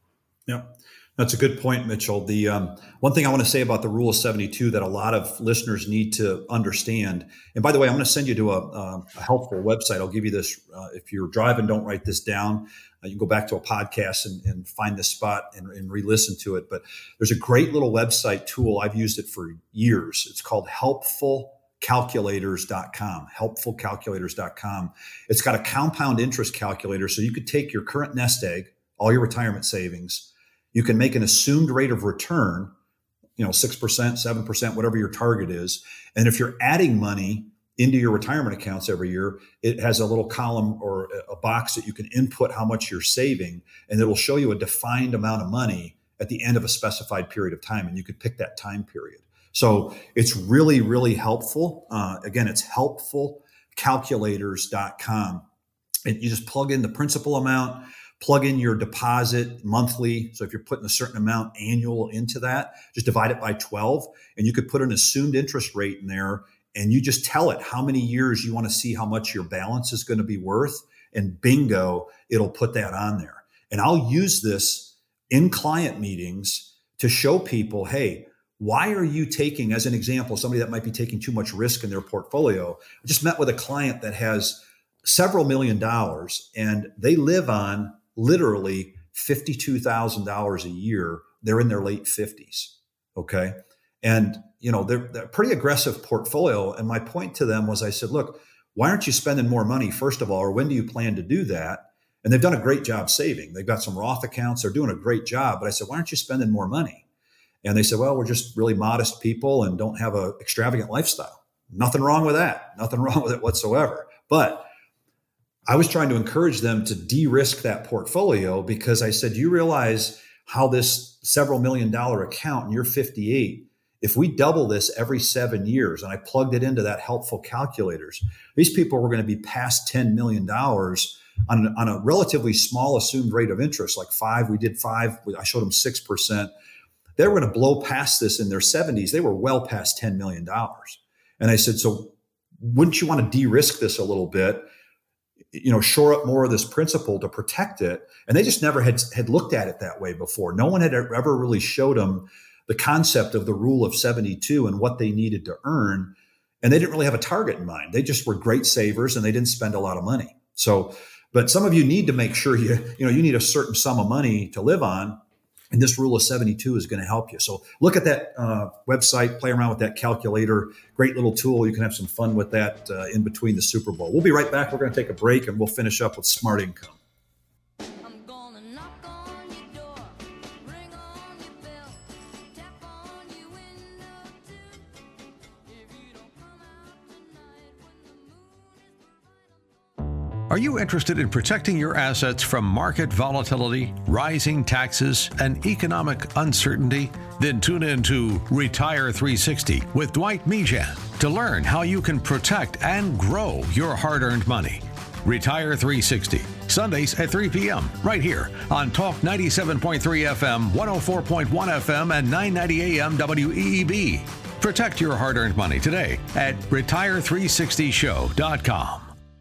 Yep. That's a good point, Mitchell. The um, one thing I want to say about the rule of seventy-two that a lot of listeners need to understand, and by the way, I'm going to send you to a, a helpful website. I'll give you this. Uh, if you're driving, don't write this down. Uh, you can go back to a podcast and, and find this spot and, and re-listen to it. But there's a great little website tool. I've used it for years. It's called helpful calculators dot com, helpful calculators dot com. It's got a compound interest calculator. So you could take your current nest egg, all your retirement savings. You can make an assumed rate of return, you know, six percent, seven percent, whatever your target is. And if you're adding money into your retirement accounts every year, it has a little column or a box that you can input how much you're saving, and it'll show you a defined amount of money at the end of a specified period of time. And you could pick that time period. So it's really, really helpful. Uh, again, it's helpful calculators dot com. And you just plug in the principal amount, plug in your deposit monthly. So if you're putting a certain amount annual into that, just divide it by twelve, and you could put an assumed interest rate in there, and you just tell it how many years you want to see how much your balance is going to be worth, and bingo, it'll put that on there. And I'll use this in client meetings to show people, hey, why are you taking, as an example, somebody that might be taking too much risk in their portfolio? I just met with a client that has several million dollars, and they live on literally fifty-two thousand dollars a year. They're in their late fifties. Okay. And, you know, they're, they're a pretty aggressive portfolio. And my point to them was, I said, look, why aren't you spending more money, first of all, or when do you plan to do that? And they've done a great job saving. They've got some Roth accounts. They're doing a great job. But I said, why aren't you spending more money? And they said, well, we're just really modest people and don't have an extravagant lifestyle. Nothing wrong with that. Nothing wrong with it whatsoever. But I was trying to encourage them to de-risk that portfolio because I said, you realize how this several million dollar account, and you're fifty-eight, if we double this every seven years, and I plugged it into that helpful calculators, these people were going to be past ten million dollars on, on a relatively small assumed rate of interest, like five. We did five. I showed them six percent. They were going to blow past this in their seventies. They were well past ten million dollars. And I said, so wouldn't you want to de-risk this a little bit? You know, shore up more of this principal to protect it. And they just never had, had looked at it that way before. No one had ever really showed them the concept of the rule of seventy-two and what they needed to earn. And they didn't really have a target in mind. They just were great savers and they didn't spend a lot of money. So, but some of you need to make sure you, you know, you need a certain sum of money to live on. And this rule of seventy-two is going to help you. So look at that uh, website, play around with that calculator. Great little tool. You can have some fun with that uh, in between the Super Bowl. We'll be right back. We're going to take a break and we'll finish up with Smart Income. Are you interested in protecting your assets from market volatility, rising taxes, and economic uncertainty? Then tune in to Retire three sixty with Dwight Mejan to learn how you can protect and grow your hard-earned money. Retire three sixty, Sundays at three p.m. right here on Talk ninety-seven point three F M, one oh four point one F M, and nine ninety A M W E E B. Protect your hard-earned money today at retire three sixty show dot com.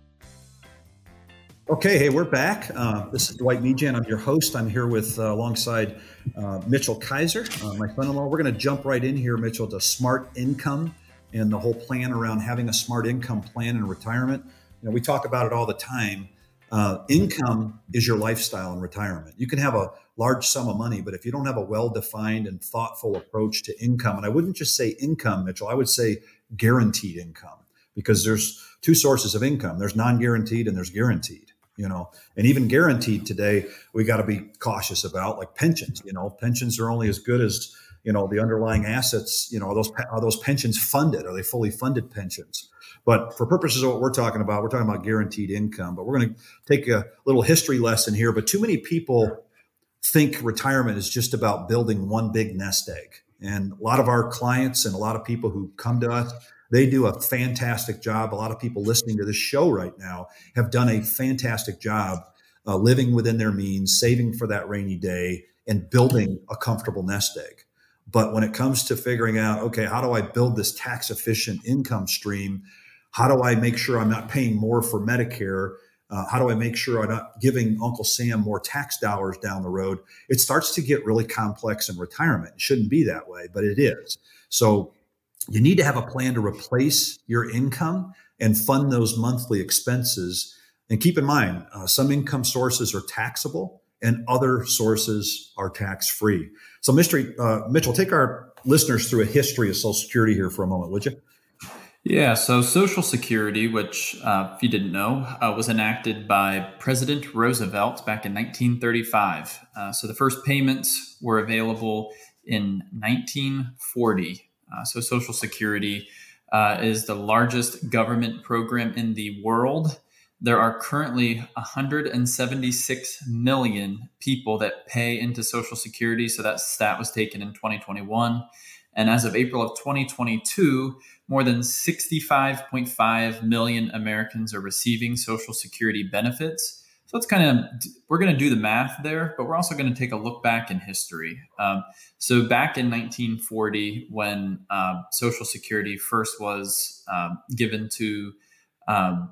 Okay, hey, we're back. Uh, this is Dwight Mejan. I'm your host. I'm here with uh, alongside uh, Mitchell Kaiser, uh, my son-in-law. We're going to jump right in here, Mitchell, to smart income and the whole plan around having a smart income plan in retirement. You know, we talk about it all the time. Uh, income is your lifestyle in retirement. You can have a large sum of money, but if you don't have a well-defined and thoughtful approach to income, and I wouldn't just say income, Mitchell, I would say guaranteed income, because there's two sources of income. There's non-guaranteed and there's guaranteed. You know, and even guaranteed today, we got to be cautious about, like pensions. You know, pensions are only as good as, you know, the underlying assets. You know, are those are those pensions funded? Are they fully funded pensions? But for purposes of what we're talking about, we're talking about guaranteed income. But we're going to take a little history lesson here. But too many people think retirement is just about building one big nest egg. And a lot of our clients and a lot of people who come to us, they do a fantastic job. A lot of people listening to this show right now have done a fantastic job uh, living within their means, saving for that rainy day, and building a comfortable nest egg. But when it comes to figuring out, okay, how do I build this tax efficient income stream? How do I make sure I'm not paying more for Medicare? Uh, how do I make sure I'm not giving Uncle Sam more tax dollars down the road? It starts to get really complex in retirement. It shouldn't be that way, but it is. So you need to have a plan to replace your income and fund those monthly expenses. And keep in mind, uh, some income sources are taxable and other sources are tax-free. So, Mister Uh, Mitchell, take our listeners through a history of Social Security here for a moment, would you? Yeah, so Social Security, which, uh, if you didn't know, uh, was enacted by President Roosevelt back in nineteen thirty-five. Uh, so the first payments were available in nineteen forty. Uh, so Social Security uh, is the largest government program in the world. There are currently one hundred seventy-six million people that pay into Social Security. So that stat was taken in twenty twenty-one. And as of April of twenty twenty-two, more than sixty-five point five million Americans are receiving Social Security benefits. So it's kind of, we're going to do the math there, but we're also going to take a look back in history. Um, so back in nineteen forty, when uh, Social Security first was um, given to um,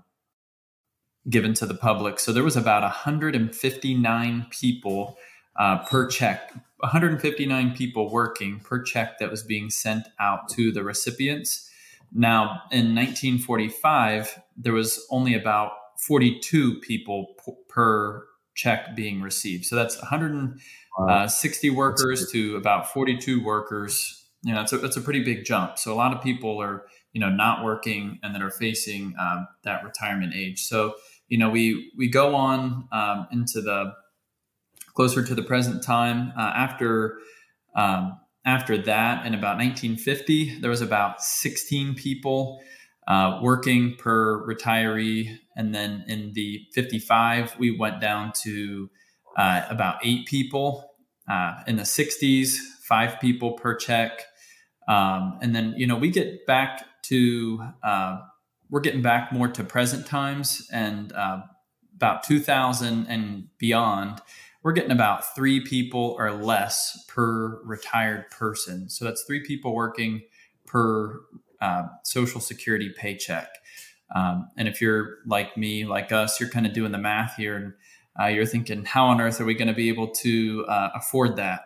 given to the public, so there was about one hundred fifty-nine people uh, per check, one hundred fifty-nine people working per check that was being sent out to the recipients. Now, in nineteen forty-five, there was only about forty-two people p- per check being received. So that's one hundred sixty wow. workers to about forty-two workers. You know, it's a, it's a pretty big jump. So a lot of people are, you know, not working and that are facing um, that retirement age. So, you know, we, we go on um, into the closer to the present time. Uh, after, um, after that, in about nineteen fifty, there was about sixteen people uh, working per retiree. And then in the fifty-five, we went down to uh, about eight people. Uh, in the sixties, five people per check. Um, and then, you know, we get back to, uh, we're getting back more to present times, and uh, about two thousand and beyond, we're getting about three people or less per retired person. So that's three people working per uh, Social Security paycheck. Um, and if you're like me, like us, you're kind of doing the math here, and uh, you're thinking, how on earth are we going to be able to uh, afford that?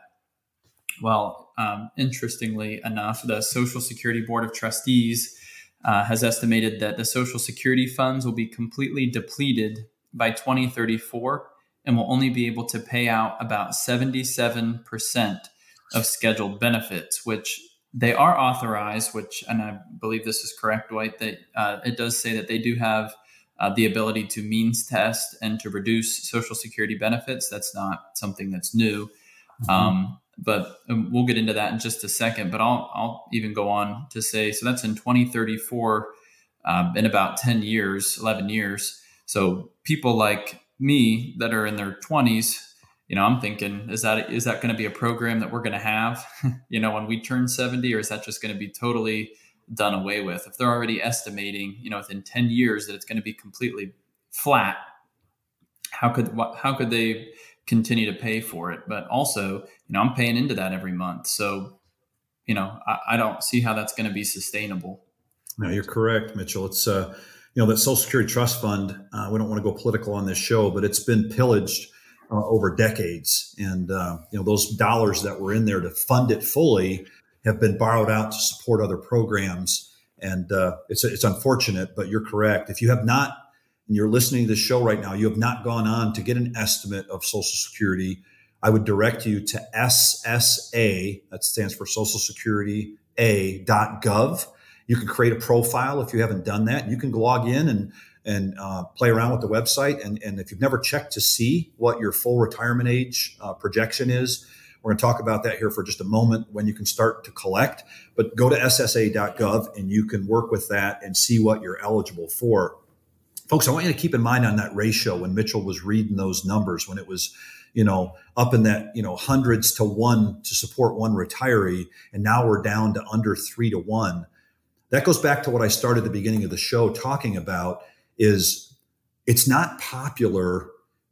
Well, um, interestingly enough, the Social Security Board of Trustees uh, has estimated that the Social Security funds will be completely depleted by twenty thirty-four and will only be able to pay out about seventy-seven percent of scheduled benefits, which they are authorized, which, and I believe this is correct, Dwight, that uh, it does say that they do have uh, the ability to means test and to reduce Social Security benefits. That's not something that's new. Mm-hmm. Um, but we'll get into that in just a second, but I'll, I'll even go on to say, so that's in twenty thirty-four, um, in about ten years, eleven years. So people like me that are in their twenties, you know, I'm thinking, is that, is that going to be a program that we're going to have, you know, when we turn seventy, or is that just going to be totally done away with? If they're already estimating, you know, within ten years that it's going to be completely flat, how could, what, how could they continue to pay for it? But also, you know, I'm paying into that every month. So, you know, I, I don't see how that's going to be sustainable. No, you're correct, Mitchell. It's, uh, you know, that Social Security Trust Fund, uh, we don't want to go political on this show, but it's been pillaged uh, over decades. And, uh, you know, those dollars that were in there to fund it fully have been borrowed out to support other programs. And uh, it's, it's unfortunate, but you're correct. If you have not, and you're listening to this show right now, you have not gone on to get an estimate of Social Security, I would direct you to S S A, that stands for Social Security A dot gov. You can create a profile if you haven't done that. You can log in and and uh, play around with the website. And, and if you've never checked to see what your full retirement age uh, projection is, we're going to talk about that here for just a moment, when you can start to collect. But go to S S A dot gov and you can work with that and see what you're eligible for. Folks, I want you to keep in mind on that ratio when Mitchell was reading those numbers, when it was, you know, up in that, you know, hundreds to one to support one retiree, and now we're down to under three to one. That goes back to what I started at the beginning of the show talking about, is it's not popular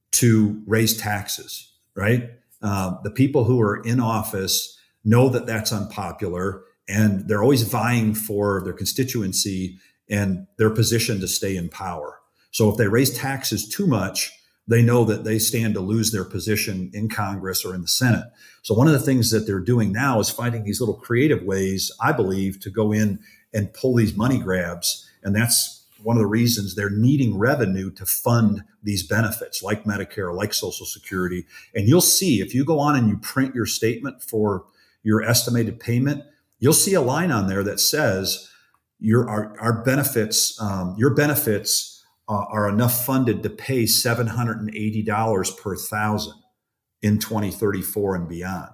to raise taxes, right? Uh, the people who are in office know that that's unpopular, and they're always vying for their constituency and their position to stay in power. So if they raise taxes too much, they know that they stand to lose their position in Congress or in the Senate. So one of the things that they're doing now is finding these little creative ways, I believe, to go in and pull these money grabs. And that's one of the reasons they're needing revenue to fund these benefits like Medicare, like Social Security. And you'll see, if you go on and you print your statement for your estimated payment, you'll see a line on there that says your our, our benefits, um, your benefits uh, are enough funded to pay seven hundred eighty dollars per thousand in twenty thirty-four and beyond.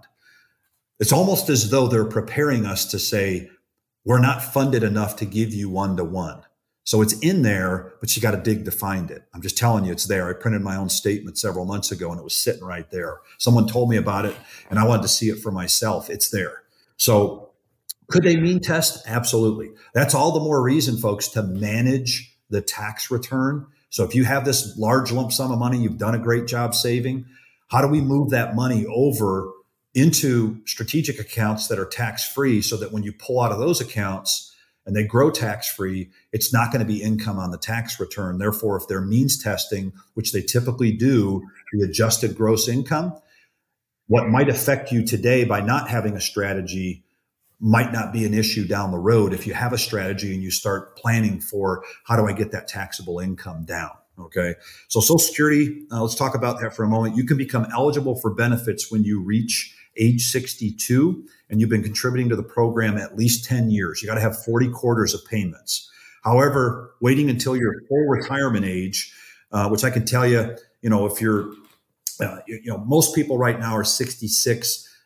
It's almost as though they're preparing us to say, we're not funded enough to give you one to one. So it's in there, but you got to dig to find it. I'm just telling you, it's there. I printed my own statement several months ago and it was sitting right there. Someone told me about it and I wanted to see it for myself. It's there. So could they mean test? Absolutely. That's all the more reason, folks, to manage the tax return. So if you have this large lump sum of money, you've done a great job saving. How do we move that money over into strategic accounts that are tax-free, so that when you pull out of those accounts and they grow tax-free, it's not going to be income on the tax return. Therefore, if they're means testing, which they typically do, the adjusted gross income, what might affect you today by not having a strategy might not be an issue down the road if you have a strategy and you start planning for, how do I get that taxable income down? Okay. So Social Security, uh, let's talk about that for a moment. You can become eligible for benefits when you reach age sixty-two and you've been contributing to the program at least ten years. You got to have forty quarters of payments. However, waiting until your full retirement age, uh, which I can tell you, you know, if you're, uh, you, you know, most people right now are sixty-six.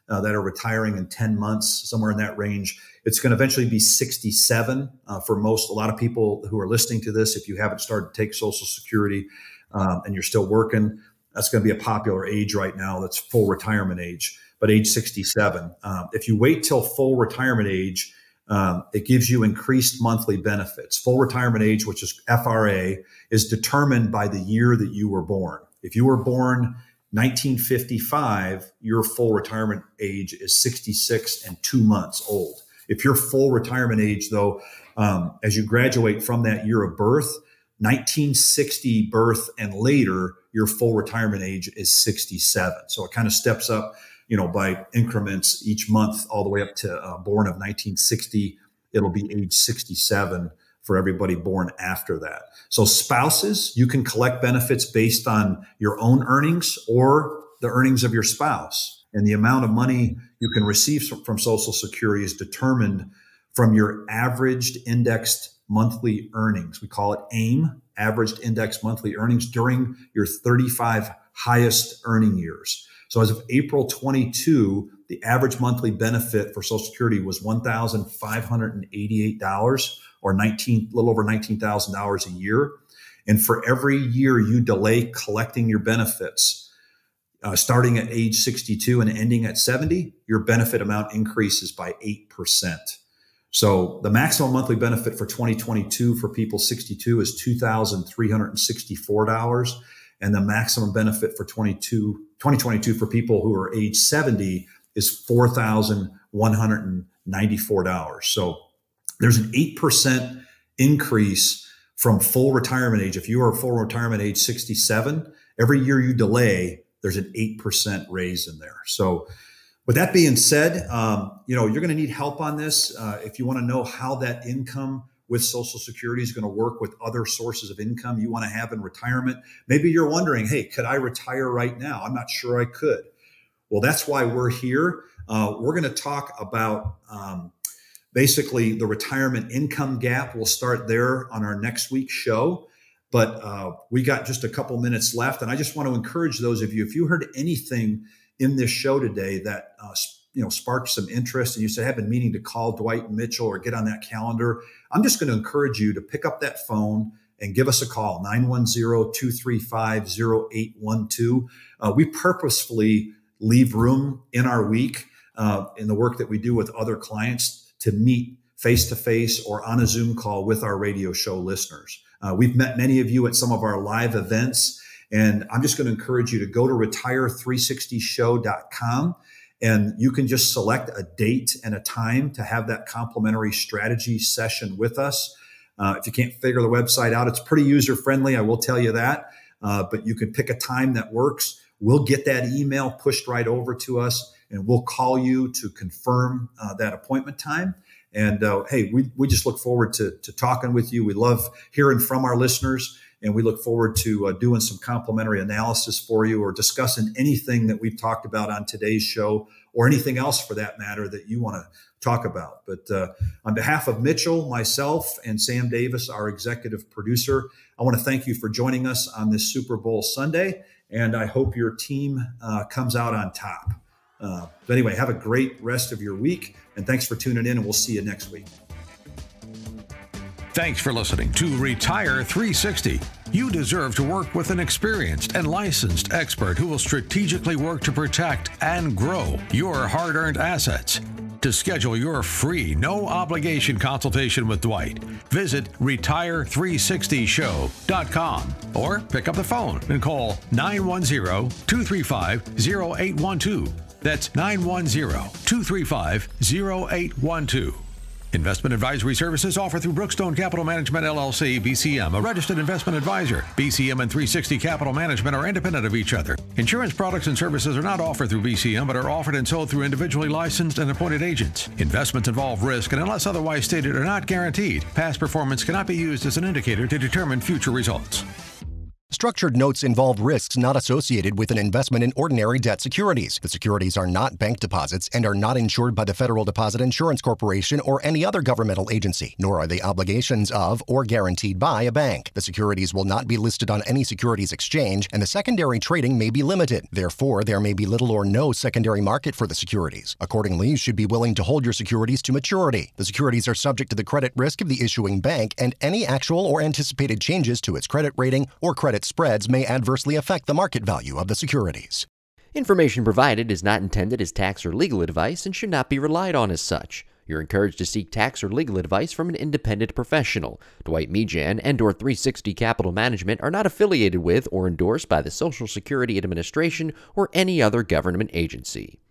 uh, that are retiring in ten months, somewhere in that range. It's going to eventually be sixty-seven uh, for most. A lot of people who are listening to this, if you haven't started to take Social Security um, and you're still working, that's going to be a popular age right now. That's full retirement age, but age sixty-seven. Um, if you wait till full retirement age, um, it gives you increased monthly benefits. Full retirement age, which is F R A, is determined by the year that you were born. If you were born nineteen fifty-five, your full retirement age is sixty-six and two months old. If your full retirement age, though, um, as you graduate from that year of birth, nineteen sixty birth and later, your full retirement age is sixty-seven. So it kind of steps up, you know, by increments each month, all the way up to uh, born of nineteen sixty. It'll be age sixty-seven for everybody born after that. So spouses, you can collect benefits based on your own earnings or the earnings of your spouse. And the amount of money you can receive from Social Security is determined from your averaged indexed monthly earnings. We call it AIM, averaged indexed monthly earnings, during your thirty-five highest earning years. So as of April twenty-two, the average monthly benefit for Social Security was one thousand five hundred eighty-eight dollars, or nineteen, a little over nineteen thousand dollars a year. And for every year you delay collecting your benefits, uh, starting at age sixty-two and ending at seventy, your benefit amount increases by eight percent. So the maximum monthly benefit for twenty twenty-two for people sixty-two is two thousand three hundred sixty-four dollars. And the maximum benefit for twenty twenty-two for people who are age seventy is four thousand one hundred ninety-four dollars. So there's an eight percent increase from full retirement age. If you are full retirement age sixty-seven, every year you delay, there's an eight percent raise in there. So with that being said, um, you know, you're going to need help on this. Uh, if you want to know how that income with Social Security is going to work with other sources of income you want to have in retirement. Maybe you're wondering, hey, could I retire right now? I'm not sure I could. Well, that's why we're here. Uh, we're going to talk about um, basically the retirement income gap. We'll start there on our next week's show. But uh, we got just a couple minutes left. And I just want to encourage those of you, if you heard anything in this show today that uh, you know, sparked some interest and you said, I've been meaning to call Dwight Mitchell or get on that calendar, I'm just going to encourage you to pick up that phone and give us a call, nine one zero, two three five, zero eight one two. Uh, we purposefully leave room in our week uh, in the work that we do with other clients to meet face-to-face or on a Zoom call with our radio show listeners. Uh, we've met many of you at some of our live events, and I'm just going to encourage you to go to retire three sixty show dot com. And you can just select a date and a time to have that complimentary strategy session with us. Uh, if you can't figure the website out, it's pretty user-friendly, I will tell you that. Uh, but you can pick a time that works. We'll get that email pushed right over to us, and we'll call you to confirm uh, that appointment time. And uh, hey, we, we just look forward to, to talking with you. We love hearing from our listeners. And we look forward to uh, doing some complimentary analysis for you or discussing anything that we've talked about on today's show or anything else for that matter that you want to talk about. But uh, on behalf of Mitchell, myself, and Sam Davis, our executive producer, I want to thank you for joining us on this Super Bowl Sunday. And I hope your team uh, comes out on top. Uh, but anyway, have a great rest of your week. And thanks for tuning in, and we'll see you next week. Thanks for listening to Retire three sixty. You deserve to work with an experienced and licensed expert who will strategically work to protect and grow your hard-earned assets. To schedule your free, no-obligation consultation with Dwight, visit retire three sixty show dot com or pick up the phone and call nine one zero, two three five, zero eight one two. That's nine one zero, two three five, zero eight one two. Investment advisory services offered through Brookstone Capital Management, L L C, B C M, a registered investment advisor. B C M and three sixty Capital Management are independent of each other. Insurance products and services are not offered through B C M, but are offered and sold through individually licensed and appointed agents. Investments involve risk and, unless otherwise stated, are not guaranteed. Past performance cannot be used as an indicator to determine future results. Structured notes involve risks not associated with an investment in ordinary debt securities. The securities are not bank deposits and are not insured by the Federal Deposit Insurance Corporation or any other governmental agency, nor are they obligations of or guaranteed by a bank. The securities will not be listed on any securities exchange, and the secondary trading may be limited. Therefore, there may be little or no secondary market for the securities. Accordingly, you should be willing to hold your securities to maturity. The securities are subject to the credit risk of the issuing bank, and any actual or anticipated changes to its credit rating or credit spreads may adversely affect the market value of the securities. Information provided is not intended as tax or legal advice and should not be relied on as such. You're encouraged to seek tax or legal advice from an independent professional. Dwight Mejan and or three sixty Capital Management are not affiliated with or endorsed by the Social Security Administration or any other government agency.